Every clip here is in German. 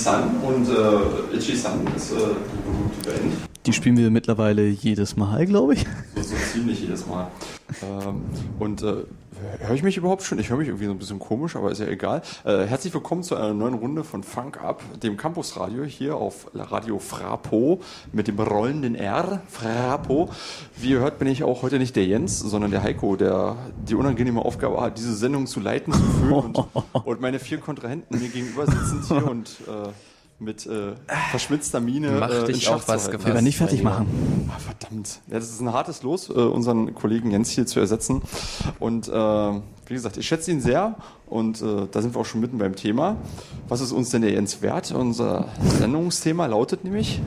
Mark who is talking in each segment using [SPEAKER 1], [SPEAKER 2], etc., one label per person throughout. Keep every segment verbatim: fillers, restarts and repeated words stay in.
[SPEAKER 1] Sun und äh, Itchy Sun ist äh, eine gute Band.
[SPEAKER 2] Die spielen wir mittlerweile jedes Mal, glaube ich.
[SPEAKER 1] So, so ziemlich jedes Mal. Ähm, und äh, höre ich mich überhaupt schon? Ich höre mich irgendwie so ein bisschen komisch, aber ist ja egal. Äh, herzlich willkommen zu einer neuen Runde von Funk Up, dem Campusradio hier auf Radio Frapo mit dem rollenden R, Frapo. Wie ihr hört, bin ich auch heute nicht der Jens, sondern der Heiko, der die unangenehme Aufgabe hat, diese Sendung zu leiten, zu führen und, und meine vier Kontrahenten mir gegenüber sitzen hier und äh, mit äh, verschmitzter Miene
[SPEAKER 3] Mach
[SPEAKER 1] äh,
[SPEAKER 3] dich auf was
[SPEAKER 2] Wir werden nicht fertig machen.
[SPEAKER 1] Ah, verdammt. Ja, das ist ein hartes Los, äh, unseren Kollegen Jens hier zu ersetzen. Und äh, wie gesagt, ich schätze ihn sehr und äh, da sind wir auch schon mitten beim Thema. Was ist uns denn der Jens wert? Unser Sendungsthema lautet nämlich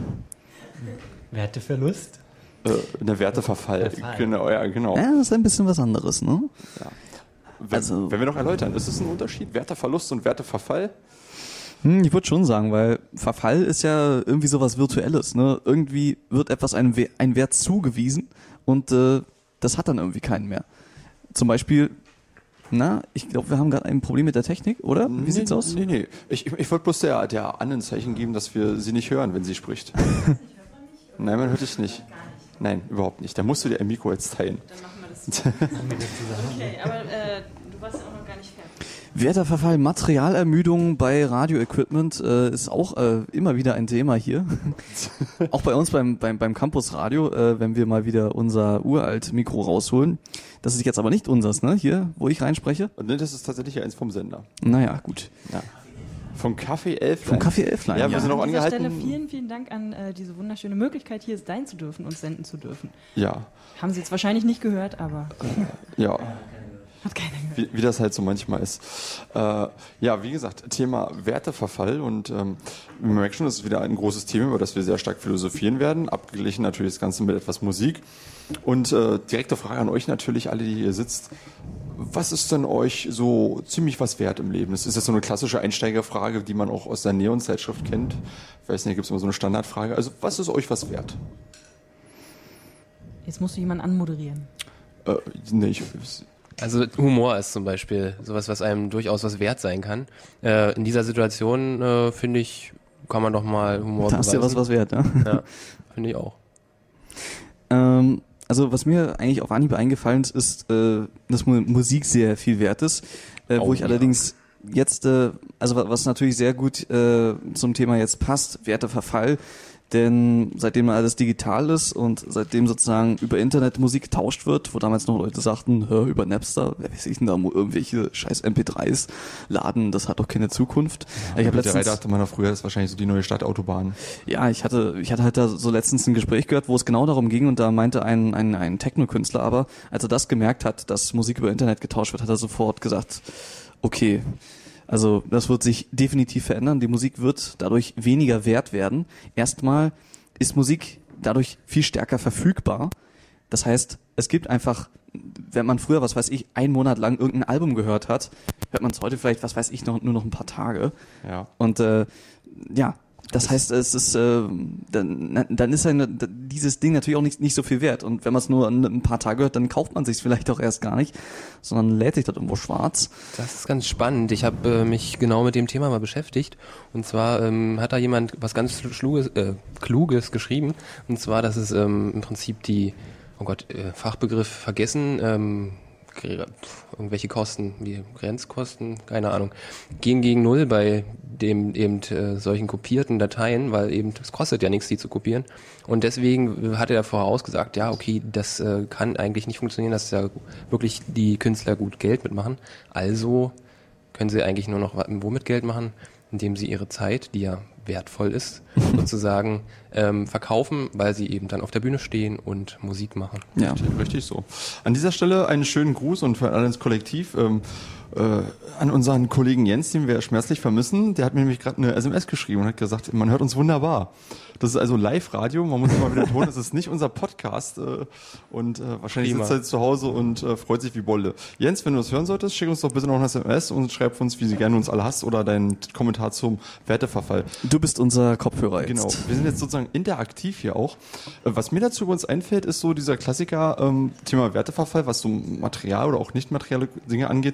[SPEAKER 4] Werteverlust?
[SPEAKER 1] äh, der Werteverfall.
[SPEAKER 4] Verfall.
[SPEAKER 1] Genau, ja, genau.
[SPEAKER 2] Ja, das ist ein bisschen was anderes, ne?
[SPEAKER 1] Ja. Wenn,
[SPEAKER 2] Also-
[SPEAKER 1] wenn wir noch erläutern, ist es ein Unterschied? Werteverlust und Werteverfall?
[SPEAKER 2] Hm, ich würde schon sagen, weil Verfall ist ja irgendwie sowas Virtuelles, ne? Irgendwie wird etwas einem We- ein Wert zugewiesen und äh, das hat dann irgendwie keinen mehr. Zum Beispiel, na, ich glaube, wir haben gerade ein Problem mit der Technik, oder? Wie
[SPEAKER 1] nee,
[SPEAKER 2] sieht's aus?
[SPEAKER 1] Nee, nee. Ich, ich wollte bloß der, der Anne ein Zeichen geben, dass wir sie nicht hören, wenn sie spricht. Nein, man hört dich nicht. Nein, überhaupt nicht. Da musst du dir ein Mikro jetzt teilen.
[SPEAKER 5] Dann machen wir das. Okay, aber äh, du warst ja auch noch gar nicht fertig.
[SPEAKER 2] Werterverfall, Materialermüdung bei Radioequipment äh, ist auch äh, immer wieder ein Thema hier. Auch bei uns beim, beim, beim Campus Radio, äh, wenn wir mal wieder unser uralt Mikro rausholen. Das ist jetzt aber nicht unseres, ne? Hier, wo ich reinspreche.
[SPEAKER 1] Und ne, das ist tatsächlich eins vom Sender.
[SPEAKER 2] Naja, gut.
[SPEAKER 1] Ja. Vom Café Elflein.
[SPEAKER 2] Vom Café Elflein,
[SPEAKER 1] Ja,
[SPEAKER 2] ja.
[SPEAKER 1] wir sind auch
[SPEAKER 5] An dieser
[SPEAKER 1] angehalten.
[SPEAKER 5] Stelle vielen, vielen Dank an äh, diese wunderschöne Möglichkeit, hier sein zu dürfen und senden zu dürfen.
[SPEAKER 1] Ja,
[SPEAKER 5] Haben Sie jetzt wahrscheinlich nicht gehört, aber
[SPEAKER 1] ja.
[SPEAKER 5] hat keiner gehört.
[SPEAKER 1] Wie, wie das halt so manchmal ist. Äh, ja, wie gesagt, Thema Werteverfall und ähm, wir merken schon, das ist wieder ein großes Thema, über das wir sehr stark philosophieren werden. Abgeglichen natürlich das Ganze mit etwas Musik. Und äh, direkte Frage an euch natürlich, alle, die hier sitzt. Was ist denn euch so ziemlich was wert im Leben? Das ist jetzt so eine klassische Einsteigerfrage, die man auch aus der Neon-Zeitschrift kennt. Ich weiß nicht, gibt es immer so eine Standardfrage. Also, was ist euch was wert?
[SPEAKER 5] Jetzt musst du jemanden anmoderieren.
[SPEAKER 1] Äh, nee, ich,
[SPEAKER 3] Also Humor ist zum Beispiel sowas, was einem durchaus was wert sein kann. Äh, in dieser Situation, äh, finde ich, kann man doch mal Humor
[SPEAKER 2] Da ist ja was was wert, ne?
[SPEAKER 3] Ja, finde ich auch.
[SPEAKER 2] Ähm, also was mir eigentlich auf Anhieb eingefallen ist, ist, äh, dass Mu- Musik sehr viel wert ist, äh,
[SPEAKER 3] Oh,
[SPEAKER 2] wo ich
[SPEAKER 3] ja.
[SPEAKER 2] allerdings jetzt, äh, also wa- was natürlich sehr gut äh, zum Thema jetzt passt, Werteverfall, denn seitdem alles digital ist und seitdem sozusagen über Internet Musik getauscht wird, wo damals noch Leute sagten, hör, über Napster, wer weiß ich denn da, mo- irgendwelche scheiß M P dreis laden, das hat doch keine Zukunft. ich habe
[SPEAKER 1] mit der
[SPEAKER 2] letztens,
[SPEAKER 1] dachte man doch früher, das ist wahrscheinlich so die neue Stadtautobahn.
[SPEAKER 2] ja, ich hatte, ich hatte halt da so letztens ein Gespräch gehört, wo es genau darum ging und da meinte ein, ein, ein Techno-Künstler aber, als er das gemerkt hat, dass Musik über Internet getauscht wird, hat er sofort gesagt, okay, also das wird sich definitiv verändern, die Musik wird dadurch weniger wert werden. Erstmal ist Musik dadurch viel stärker verfügbar. Das heißt, es gibt einfach, wenn man früher, was weiß ich, einen Monat lang irgendein Album gehört hat, hört man es heute vielleicht, was weiß ich, noch, nur noch ein paar Tage.
[SPEAKER 1] Ja.
[SPEAKER 2] Und äh, ja, das heißt, es ist äh, dann, dann ist eine, dieses Ding natürlich auch nicht, nicht so viel wert. Und wenn man es nur ein, ein paar Tage hört, dann kauft man sich vielleicht auch erst gar nicht, sondern lädt sich das irgendwo schwarz.
[SPEAKER 3] Das ist ganz spannend. Ich habe äh, mich genau mit dem Thema mal beschäftigt. Und zwar ähm, hat da jemand was ganz Schluges, äh, Kluges geschrieben. Und zwar, dass es ähm, im Prinzip die, oh Gott, äh, Fachbegriff vergessen, ähm, irgendwelche Kosten, wie Grenzkosten, keine Ahnung, gehen gegen Null bei dem eben äh, solchen kopierten Dateien, weil eben es kostet ja nichts, die zu kopieren. Und deswegen hat er vorausgesagt, ja, okay, das äh, kann eigentlich nicht funktionieren, dass ja wirklich die Künstler gut Geld mitmachen. Also können sie eigentlich nur noch womit Geld machen, indem sie ihre Zeit, die ja wertvoll ist, sozusagen ähm, verkaufen, weil sie eben dann auf der Bühne stehen und Musik machen.
[SPEAKER 2] Ja.
[SPEAKER 1] Richtig, richtig so. An dieser Stelle einen schönen Gruß und für alle ins Kollektiv ähm, äh, an unseren Kollegen Jens, den wir schmerzlich vermissen. Der hat mir nämlich gerade eine S M S geschrieben und hat gesagt, man hört uns wunderbar. Das ist also Live-Radio, man muss immer wieder betonen, das ist nicht unser Podcast äh, und äh, wahrscheinlich
[SPEAKER 3] Prima.
[SPEAKER 1] sitzt er jetzt zu Hause und äh, freut sich wie Bolle. Jens, wenn du das hören solltest, schick uns doch bitte noch eine S M S und schreib uns, wie sie gerne uns alle hast oder deinen Kommentar zum Werteverfall.
[SPEAKER 2] Du bist unser Kopfhörer jetzt.
[SPEAKER 1] Genau, wir sind jetzt sozusagen interaktiv hier auch. Äh, Was mir dazu übrigens einfällt, ist so dieser Klassiker, ähm, Thema Werteverfall, was so Material oder auch nicht materielle Dinge angeht.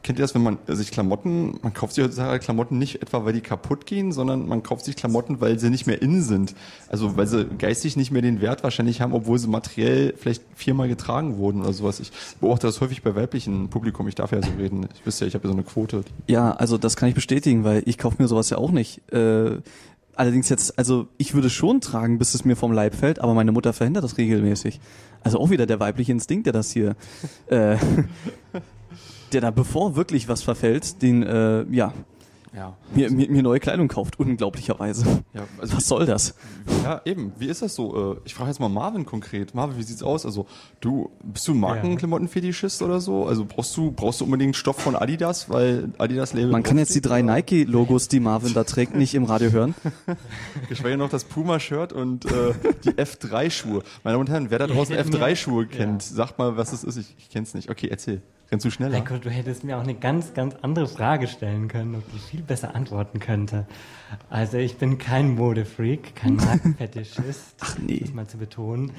[SPEAKER 1] kennt ihr das, wenn man sich Klamotten, man kauft sich heutzutage Klamotten nicht etwa, weil die kaputt gehen, sondern man kauft sich Klamotten, weil sie nicht mehr in sind. Also weil sie geistig nicht mehr den Wert wahrscheinlich haben, obwohl sie materiell vielleicht viermal getragen wurden oder sowas. Ich beobachte das häufig bei weiblichen Publikum, ich darf ja so reden. Ich wüsste ja, ich habe ja so eine Quote.
[SPEAKER 2] Ja, also das kann ich bestätigen, weil ich kaufe mir sowas ja auch nicht. Äh, allerdings jetzt, also ich würde schon tragen, bis es mir vom Leib fällt, aber meine Mutter verhindert das regelmäßig. Also auch wieder der weibliche Instinkt, der das hier, äh, der da, bevor wirklich was verfällt, den, äh, ja,
[SPEAKER 1] Ja.
[SPEAKER 2] mir, mir, mir neue Kleidung kauft, unglaublicherweise.
[SPEAKER 1] Ja, also
[SPEAKER 2] Was soll das?
[SPEAKER 1] Ja, eben. Wie ist das so? Ich frage jetzt mal Marvin konkret. Marvin, wie sieht's aus? Also, du, bist du Markenklamottenfetischist oder so? Also, brauchst du, brauchst du unbedingt Stoff von Adidas, weil Adidas-Label.
[SPEAKER 2] Man kann jetzt die drei Nike-Logos, die Marvin da trägt, nicht im Radio hören.
[SPEAKER 1] Geschweige noch das Puma-Shirt und äh, die F drei Schuhe. Meine Damen und Herren, wer da draußen F drei Schuhe kennt, ja. Sagt mal, was es ist. Ich, ich kenn's nicht. Okay, erzähl. Rennst du schneller?
[SPEAKER 4] Heiko, du hättest mir auch eine ganz, ganz andere Frage stellen können, auf die ich viel besser antworten könnte. Also ich bin kein Modefreak, kein Markenfetischist,
[SPEAKER 2] Ach nee.
[SPEAKER 4] das mal zu betonen.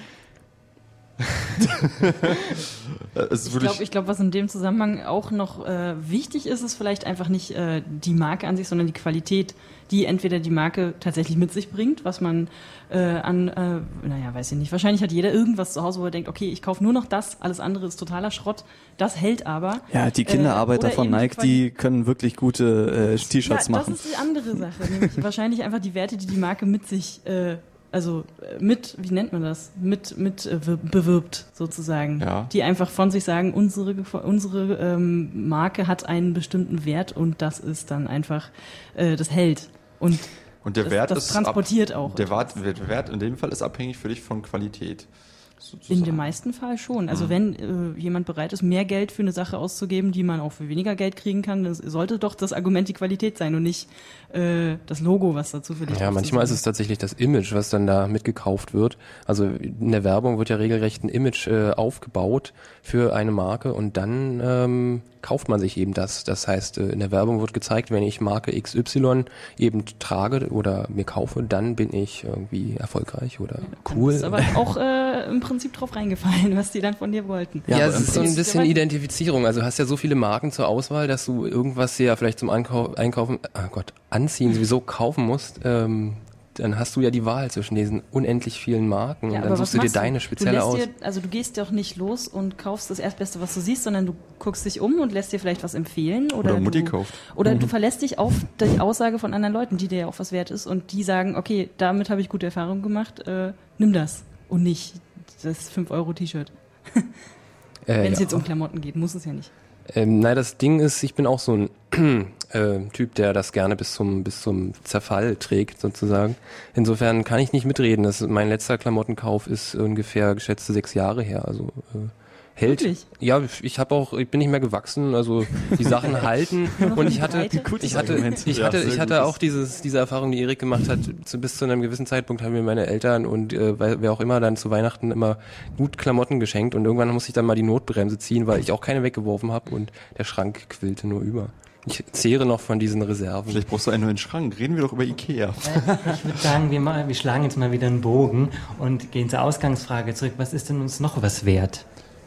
[SPEAKER 5] Ich glaube, ich glaub, was in dem Zusammenhang auch noch äh, wichtig ist, ist vielleicht einfach nicht äh, die Marke an sich, sondern die Qualität, die entweder die Marke tatsächlich mit sich bringt, was man äh, an, äh, naja, weiß ich nicht, wahrscheinlich hat jeder irgendwas zu Hause, wo er denkt, okay, ich kaufe nur noch das, alles andere ist totaler Schrott, das hält aber.
[SPEAKER 2] Ja, die Kinderarbeiter
[SPEAKER 5] äh,
[SPEAKER 2] von Nike, die, die können wirklich gute äh, T-Shirts
[SPEAKER 5] ja,
[SPEAKER 2] machen.
[SPEAKER 5] Das ist die andere Sache, nämlich wahrscheinlich einfach die Werte, die die Marke mit sich äh, also mit, wie nennt man das, mit, mit äh, bewirbt sozusagen,
[SPEAKER 1] ja.
[SPEAKER 5] Die einfach von sich sagen, unsere, unsere ähm, Marke hat einen bestimmten Wert und das ist dann einfach, äh, das hält und,
[SPEAKER 1] und der
[SPEAKER 5] das,
[SPEAKER 1] Wert
[SPEAKER 5] das
[SPEAKER 1] ist
[SPEAKER 5] transportiert
[SPEAKER 1] ab,
[SPEAKER 5] auch.
[SPEAKER 1] Der Wert, der Wert in dem Fall ist abhängig für dich von Qualität. Sozusagen.
[SPEAKER 5] In dem meisten Fall schon. Also
[SPEAKER 1] mhm.
[SPEAKER 5] wenn äh, jemand bereit ist, mehr Geld für eine Sache auszugeben, die man auch für weniger Geld kriegen kann, dann sollte doch das Argument die Qualität sein und nicht äh, das Logo, was dazu für dich
[SPEAKER 3] Ja, manchmal ist es tatsächlich das Image, was dann da mitgekauft wird. Also in der Werbung wird ja regelrecht ein Image äh, aufgebaut für eine Marke und dann ähm, kauft man sich eben das. Das heißt, äh, in der Werbung wird gezeigt, wenn ich Marke X Y eben trage oder mir kaufe, dann bin ich irgendwie erfolgreich oder cool.
[SPEAKER 5] Das ist aber auch äh, im Prinzip drauf reingefallen, was die dann von dir wollten.
[SPEAKER 3] Ja,
[SPEAKER 2] Ja,
[SPEAKER 3] es ist so ein bisschen Identifizierung. Also du hast ja so viele Marken zur Auswahl, dass du irgendwas ja vielleicht zum Ankau- Einkaufen, oh Gott, Anziehen sowieso kaufen musst. Ähm, dann hast du ja die Wahl zwischen diesen unendlich vielen Marken
[SPEAKER 5] Ja,
[SPEAKER 3] und dann suchst du dir deine spezielle
[SPEAKER 5] du
[SPEAKER 3] aus.
[SPEAKER 5] Dir, also du gehst doch nicht los und kaufst das Erstbeste, was du siehst, sondern du guckst dich um und lässt dir vielleicht was empfehlen. Oder,
[SPEAKER 1] Oder Mutti
[SPEAKER 5] du,
[SPEAKER 1] kauft.
[SPEAKER 5] Oder mhm. du verlässt dich auf die Aussage von anderen Leuten, die dir ja auch was wert ist und die sagen, okay, damit habe ich gute Erfahrungen gemacht, äh, nimm das und nicht das fünf Euro T-Shirt.
[SPEAKER 3] Äh,
[SPEAKER 5] Wenn es
[SPEAKER 3] ja.
[SPEAKER 5] jetzt um Klamotten geht, muss es ja nicht.
[SPEAKER 3] Ähm, nein, das Ding ist, ich bin auch so ein äh, Typ, der das gerne bis zum bis zum Zerfall trägt, sozusagen. Insofern kann ich nicht mitreden. Das, mein letzter Klamottenkauf ist ungefähr geschätzte sechs Jahre her. Also äh, hält.
[SPEAKER 5] Wirklich?
[SPEAKER 3] Ja, ich habe auch, ich bin nicht mehr gewachsen. Also die Sachen halten und ich hatte,
[SPEAKER 5] Breite?
[SPEAKER 3] ich hatte,
[SPEAKER 2] Argument.
[SPEAKER 3] ich
[SPEAKER 1] Ja,
[SPEAKER 3] hatte,
[SPEAKER 1] sehr
[SPEAKER 3] ich hatte
[SPEAKER 1] gutes.
[SPEAKER 3] auch dieses diese Erfahrung, die Erik gemacht hat. Zu, bis zu einem gewissen Zeitpunkt haben mir meine Eltern und äh, wer auch immer dann zu Weihnachten immer gut Klamotten geschenkt und irgendwann musste ich dann mal die Notbremse ziehen, weil ich auch keine weggeworfen habe und der Schrank quillte nur über. Ich zehre noch von diesen Reserven.
[SPEAKER 1] Vielleicht brauchst du einen neuen Schrank. Reden wir doch über Ikea.
[SPEAKER 4] Äh, ich würde sagen, wir, mal, wir schlagen jetzt mal wieder einen Bogen und gehen zur Ausgangsfrage zurück. Was ist denn uns noch was wert?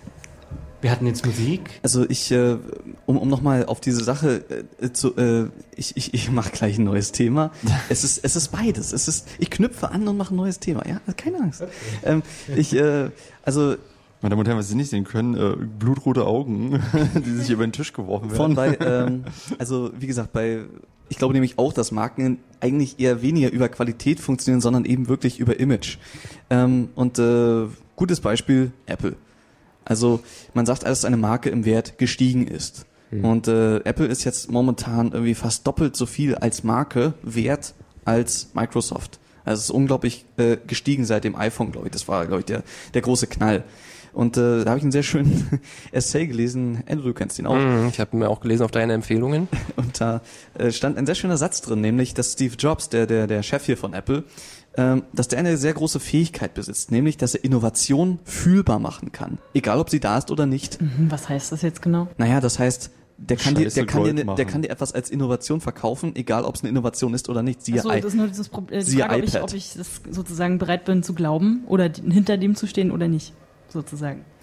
[SPEAKER 4] Wir hatten jetzt Musik.
[SPEAKER 2] Also ich, äh, um, um nochmal auf diese Sache äh, zu, äh, ich, ich, ich mache gleich ein neues Thema. Es ist, es ist beides. Es ist, ich knüpfe an und mache ein neues Thema. Ja, keine Angst. Okay. Ähm, ich, äh, also
[SPEAKER 1] Meine Damen und Herren, was Sie nicht sehen können, äh, blutrote Augen, die sich über den Tisch geworfen werden.
[SPEAKER 2] von bei, ähm, also wie gesagt, bei, ich glaube nämlich auch, dass Marken eigentlich eher weniger über Qualität funktionieren, sondern eben wirklich über Image. Ähm, und äh, gutes Beispiel Apple. Also man sagt, dass eine Marke im Wert gestiegen ist. Mhm. Und äh, Apple ist jetzt momentan irgendwie fast doppelt so viel als Marke wert als Microsoft. Also es ist unglaublich äh, gestiegen seit dem iPhone, glaube ich. Das war, glaube ich, der, der große Knall. Und äh, da habe ich einen sehr schönen Essay gelesen. Andrew, du kennst ihn auch.
[SPEAKER 3] Mm, ich habe mir auch gelesen auf deine Empfehlungen.
[SPEAKER 2] Und da äh, stand ein sehr schöner Satz drin, nämlich, dass Steve Jobs, der der der Chef hier von Apple, ähm, dass der eine sehr große Fähigkeit besitzt, nämlich, dass er Innovation fühlbar machen kann. Egal, ob sie da ist oder nicht.
[SPEAKER 5] Mhm, was heißt das jetzt genau?
[SPEAKER 2] Naja, das heißt, der kann, dir,
[SPEAKER 1] Scheiße
[SPEAKER 2] der, kann dir,
[SPEAKER 1] Gold
[SPEAKER 2] ne- der
[SPEAKER 1] machen.
[SPEAKER 2] kann dir etwas als Innovation verkaufen, egal ob es eine Innovation ist oder nicht. Siehe
[SPEAKER 5] Achso,
[SPEAKER 2] I-
[SPEAKER 5] das ist nur dieses Problem, äh, die
[SPEAKER 2] siehe
[SPEAKER 5] Frage, ob ich,
[SPEAKER 2] iPad.
[SPEAKER 5] ob ich das sozusagen bereit bin zu glauben oder die, hinter dem zu stehen oder nicht, sozusagen.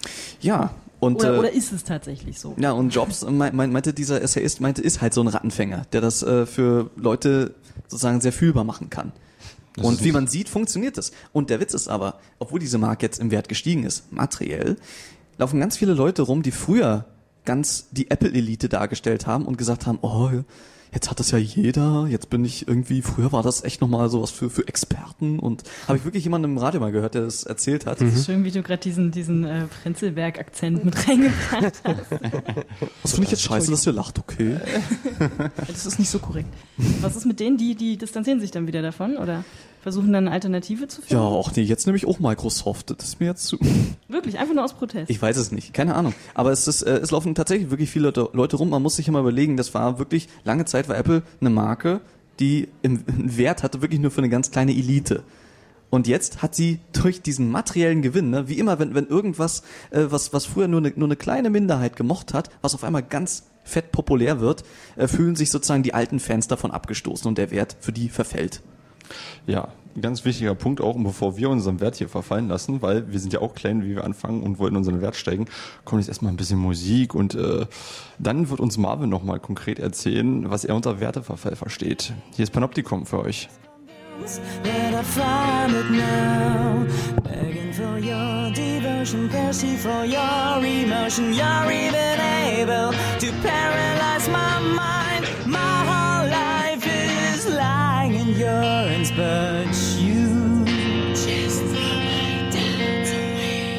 [SPEAKER 2] Ja. Und,
[SPEAKER 5] oder,
[SPEAKER 2] äh,
[SPEAKER 5] oder ist es tatsächlich so?
[SPEAKER 2] Ja, und Jobs, meinte dieser Essayist, meinte, ist halt so ein Rattenfänger, der das äh, für Leute sozusagen sehr fühlbar machen kann. Das und wie man sieht, funktioniert das. Und der Witz ist aber, obwohl diese Marke jetzt im Wert gestiegen ist, materiell, laufen ganz viele Leute rum, die früher ganz die Apple-Elite dargestellt haben und gesagt haben, oh, jetzt hat das ja jeder, jetzt bin ich irgendwie, früher war das echt nochmal sowas für, für Experten und habe ich wirklich jemanden im Radio mal gehört, der das erzählt hat.
[SPEAKER 5] Das ist schön, wie du gerade diesen, diesen äh, Prenzlberg-Akzent mit reingebracht hast.
[SPEAKER 2] Was finde ich jetzt scheiße, dass ihr lacht, okay?
[SPEAKER 5] Das ist nicht so korrekt. Was ist mit denen, die, die distanzieren sich dann wieder davon oder versuchen dann eine Alternative zu finden?
[SPEAKER 2] Ja, auch nee, jetzt nehme ich auch Microsoft, das ist mir jetzt zu...
[SPEAKER 5] Wirklich, einfach nur aus Protest?
[SPEAKER 2] Ich weiß es nicht, keine Ahnung. Aber es ist, äh, es laufen tatsächlich wirklich viele Leute, Leute rum, man muss sich immer überlegen, das war wirklich, lange Zeit war Apple eine Marke, die im, einen Wert hatte, wirklich nur für eine ganz kleine Elite. Und jetzt hat sie durch diesen materiellen Gewinn, ne, wie immer, wenn, wenn irgendwas, äh, was, was früher nur eine, nur eine kleine Minderheit gemocht hat, was auf einmal ganz fett populär wird, äh, fühlen sich sozusagen die alten Fans davon abgestoßen und der Wert für die verfällt.
[SPEAKER 1] Ja, ein ganz wichtiger Punkt auch, und bevor wir unseren Wert hier verfallen lassen, weil wir sind ja auch klein, wie wir anfangen und wollten unseren Wert steigen, kommt jetzt erstmal ein bisschen Musik und äh, dann wird uns Marvin nochmal konkret erzählen, was er unter Werteverfall versteht. Hier ist Panoptikum für euch.
[SPEAKER 6] That I find it now, begging for your devotion, thirsty for your emotion. You're even able to paralyze my mind. My whole life is lying in your hands, but you just lay down to me.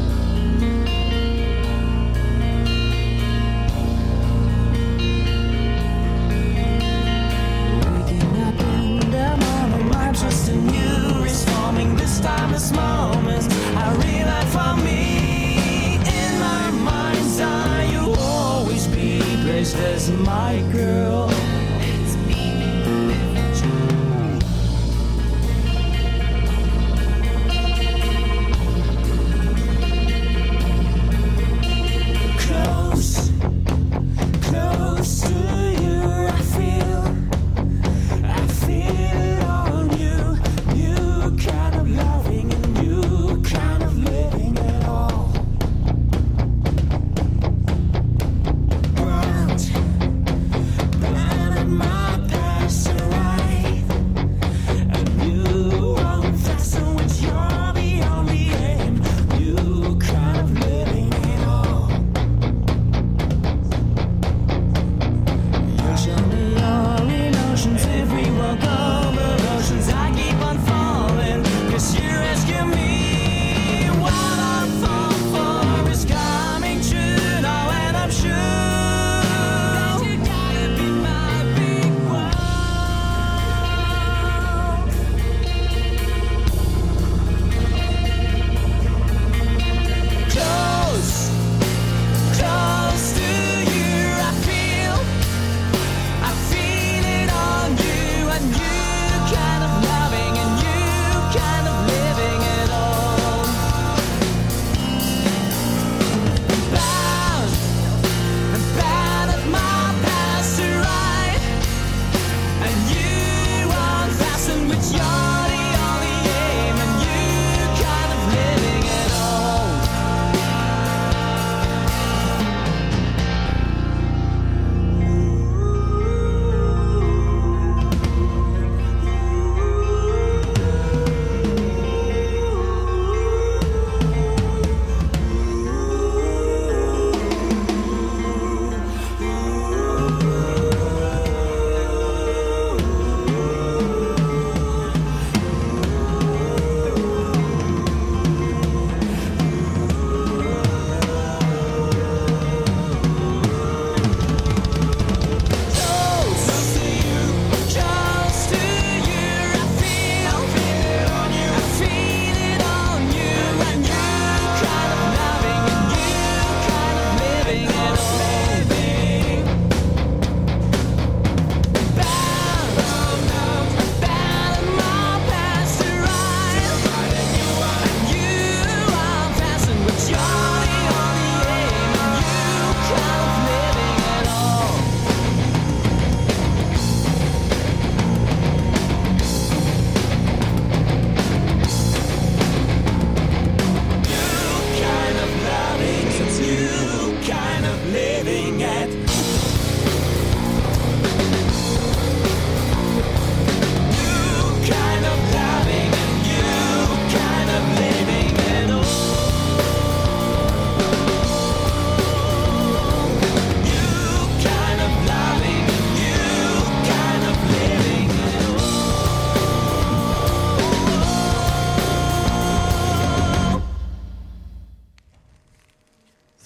[SPEAKER 6] Waking up in the morning, my trust in you is forming. This time, this moment, I realize for me, in my mind's eye, you'll always be placed as my girl. It's me, close, close to you, I feel, I feel it on you, new kind of loving and new kind of living at all. Ground, ground.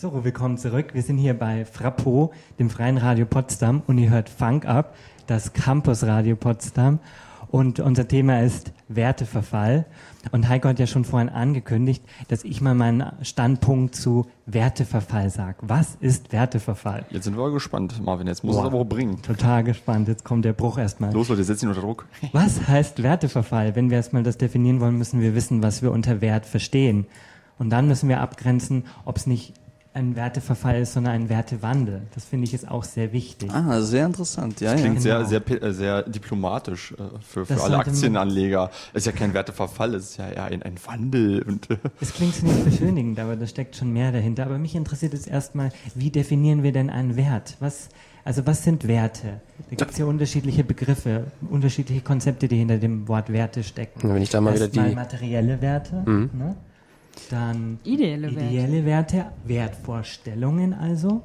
[SPEAKER 4] So, willkommen zurück. Wir sind hier bei Frappo, dem Freien Radio Potsdam, und ihr hört Funk Up, das Campus Radio Potsdam. Und unser Thema ist Werteverfall. Und Heiko hat ja schon vorhin angekündigt, dass ich mal meinen Standpunkt zu Werteverfall sage. Was ist Werteverfall?
[SPEAKER 1] Jetzt sind wir gespannt, Marvin. Jetzt muss es aber auch bringen.
[SPEAKER 4] Total gespannt. Jetzt kommt der Bruch erstmal.
[SPEAKER 1] Los, Leute, setz ihn unter Druck.
[SPEAKER 4] Was heißt Werteverfall? Wenn wir erstmal das definieren wollen, müssen wir wissen, was wir unter Wert verstehen. Und dann müssen wir abgrenzen, ob es nicht ein Werteverfall ist, sondern ein Wertewandel. Das finde ich ist auch sehr wichtig.
[SPEAKER 2] Ah, sehr interessant. Ja,
[SPEAKER 1] das
[SPEAKER 2] ja.
[SPEAKER 1] klingt
[SPEAKER 4] Genau.
[SPEAKER 1] sehr, sehr, sehr diplomatisch äh, für, für
[SPEAKER 4] Das
[SPEAKER 1] alle
[SPEAKER 4] sollte man-
[SPEAKER 1] Aktienanleger. Es ist ja kein Werteverfall, es ist ja eher ein, ein Wandel. Und, äh,
[SPEAKER 4] Es klingt ziemlich beschönigend, aber da steckt schon mehr dahinter. Aber mich interessiert jetzt erstmal, wie definieren wir denn einen Wert? Was, also was sind Werte? Da gibt es ja unterschiedliche Begriffe, unterschiedliche Konzepte, die hinter dem Wort Werte stecken.
[SPEAKER 3] Wenn ich da mal wieder
[SPEAKER 4] Erstmal
[SPEAKER 3] die...
[SPEAKER 4] materielle Werte,
[SPEAKER 3] Mhm.
[SPEAKER 4] ne? Dann
[SPEAKER 5] Ideelle Werte.
[SPEAKER 4] ideelle Werte, Wertvorstellungen also.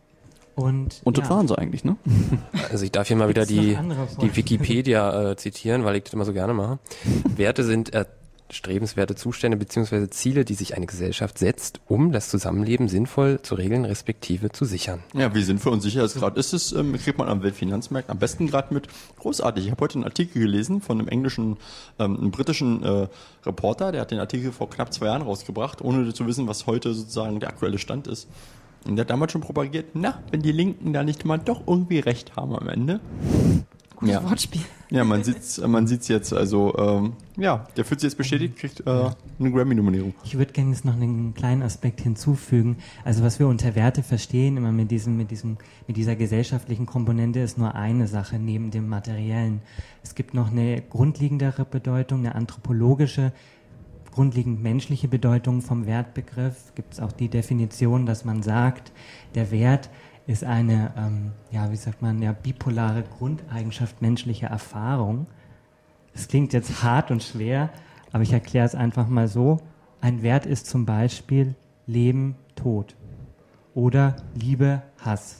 [SPEAKER 4] Und,
[SPEAKER 2] Und das
[SPEAKER 4] ja,
[SPEAKER 2] waren sie eigentlich, ne?
[SPEAKER 3] Also ich darf hier mal wieder
[SPEAKER 4] Gibt's noch
[SPEAKER 3] die,
[SPEAKER 4] andere
[SPEAKER 3] die
[SPEAKER 4] Vorstellungen?
[SPEAKER 3] Wikipedia äh, zitieren, weil ich das immer so gerne mache. Werte sind erstrebenswerte Zustände bzw. Ziele, die sich eine Gesellschaft setzt, um das Zusammenleben sinnvoll zu regeln respektive zu sichern.
[SPEAKER 1] ja, wie sinnvoll und sicher es gerade ist, es ähm, kriegt man am Weltfinanzmarkt am besten gerade mit. Großartig. Ich habe heute einen Artikel gelesen von einem englischen, ähm, einem britischen äh, Reporter, der hat den Artikel vor knapp zwei Jahren rausgebracht, ohne zu wissen, was heute sozusagen der aktuelle Stand ist. Und der hat damals schon propagiert, na, wenn die Linken da nicht mal doch irgendwie recht haben am Ende.
[SPEAKER 5] Gutes
[SPEAKER 1] Ja.
[SPEAKER 5] Wortspiel.
[SPEAKER 1] Ja, man sieht's, man sieht's jetzt. Also, ähm, ja, der fühlt sich jetzt bestätigt, kriegt äh, eine Grammy-Nominierung.
[SPEAKER 4] Ich würde gerne jetzt noch einen kleinen Aspekt hinzufügen. Also was wir unter Werte verstehen, immer mit diesem, mit diesem, mit dieser gesellschaftlichen Komponente, ist nur eine Sache neben dem Materiellen. Es gibt noch eine grundlegendere Bedeutung, eine anthropologische, grundlegend menschliche Bedeutung vom Wertbegriff. Gibt es auch die Definition, dass man sagt, der Wert ist eine, ähm, ja, wie sagt man, ja, bipolare Grundeigenschaft menschlicher Erfahrung. Das klingt jetzt hart und schwer, aber ich erkläre es einfach mal so. Ein Wert ist zum Beispiel Leben, Tod oder Liebe, Hass.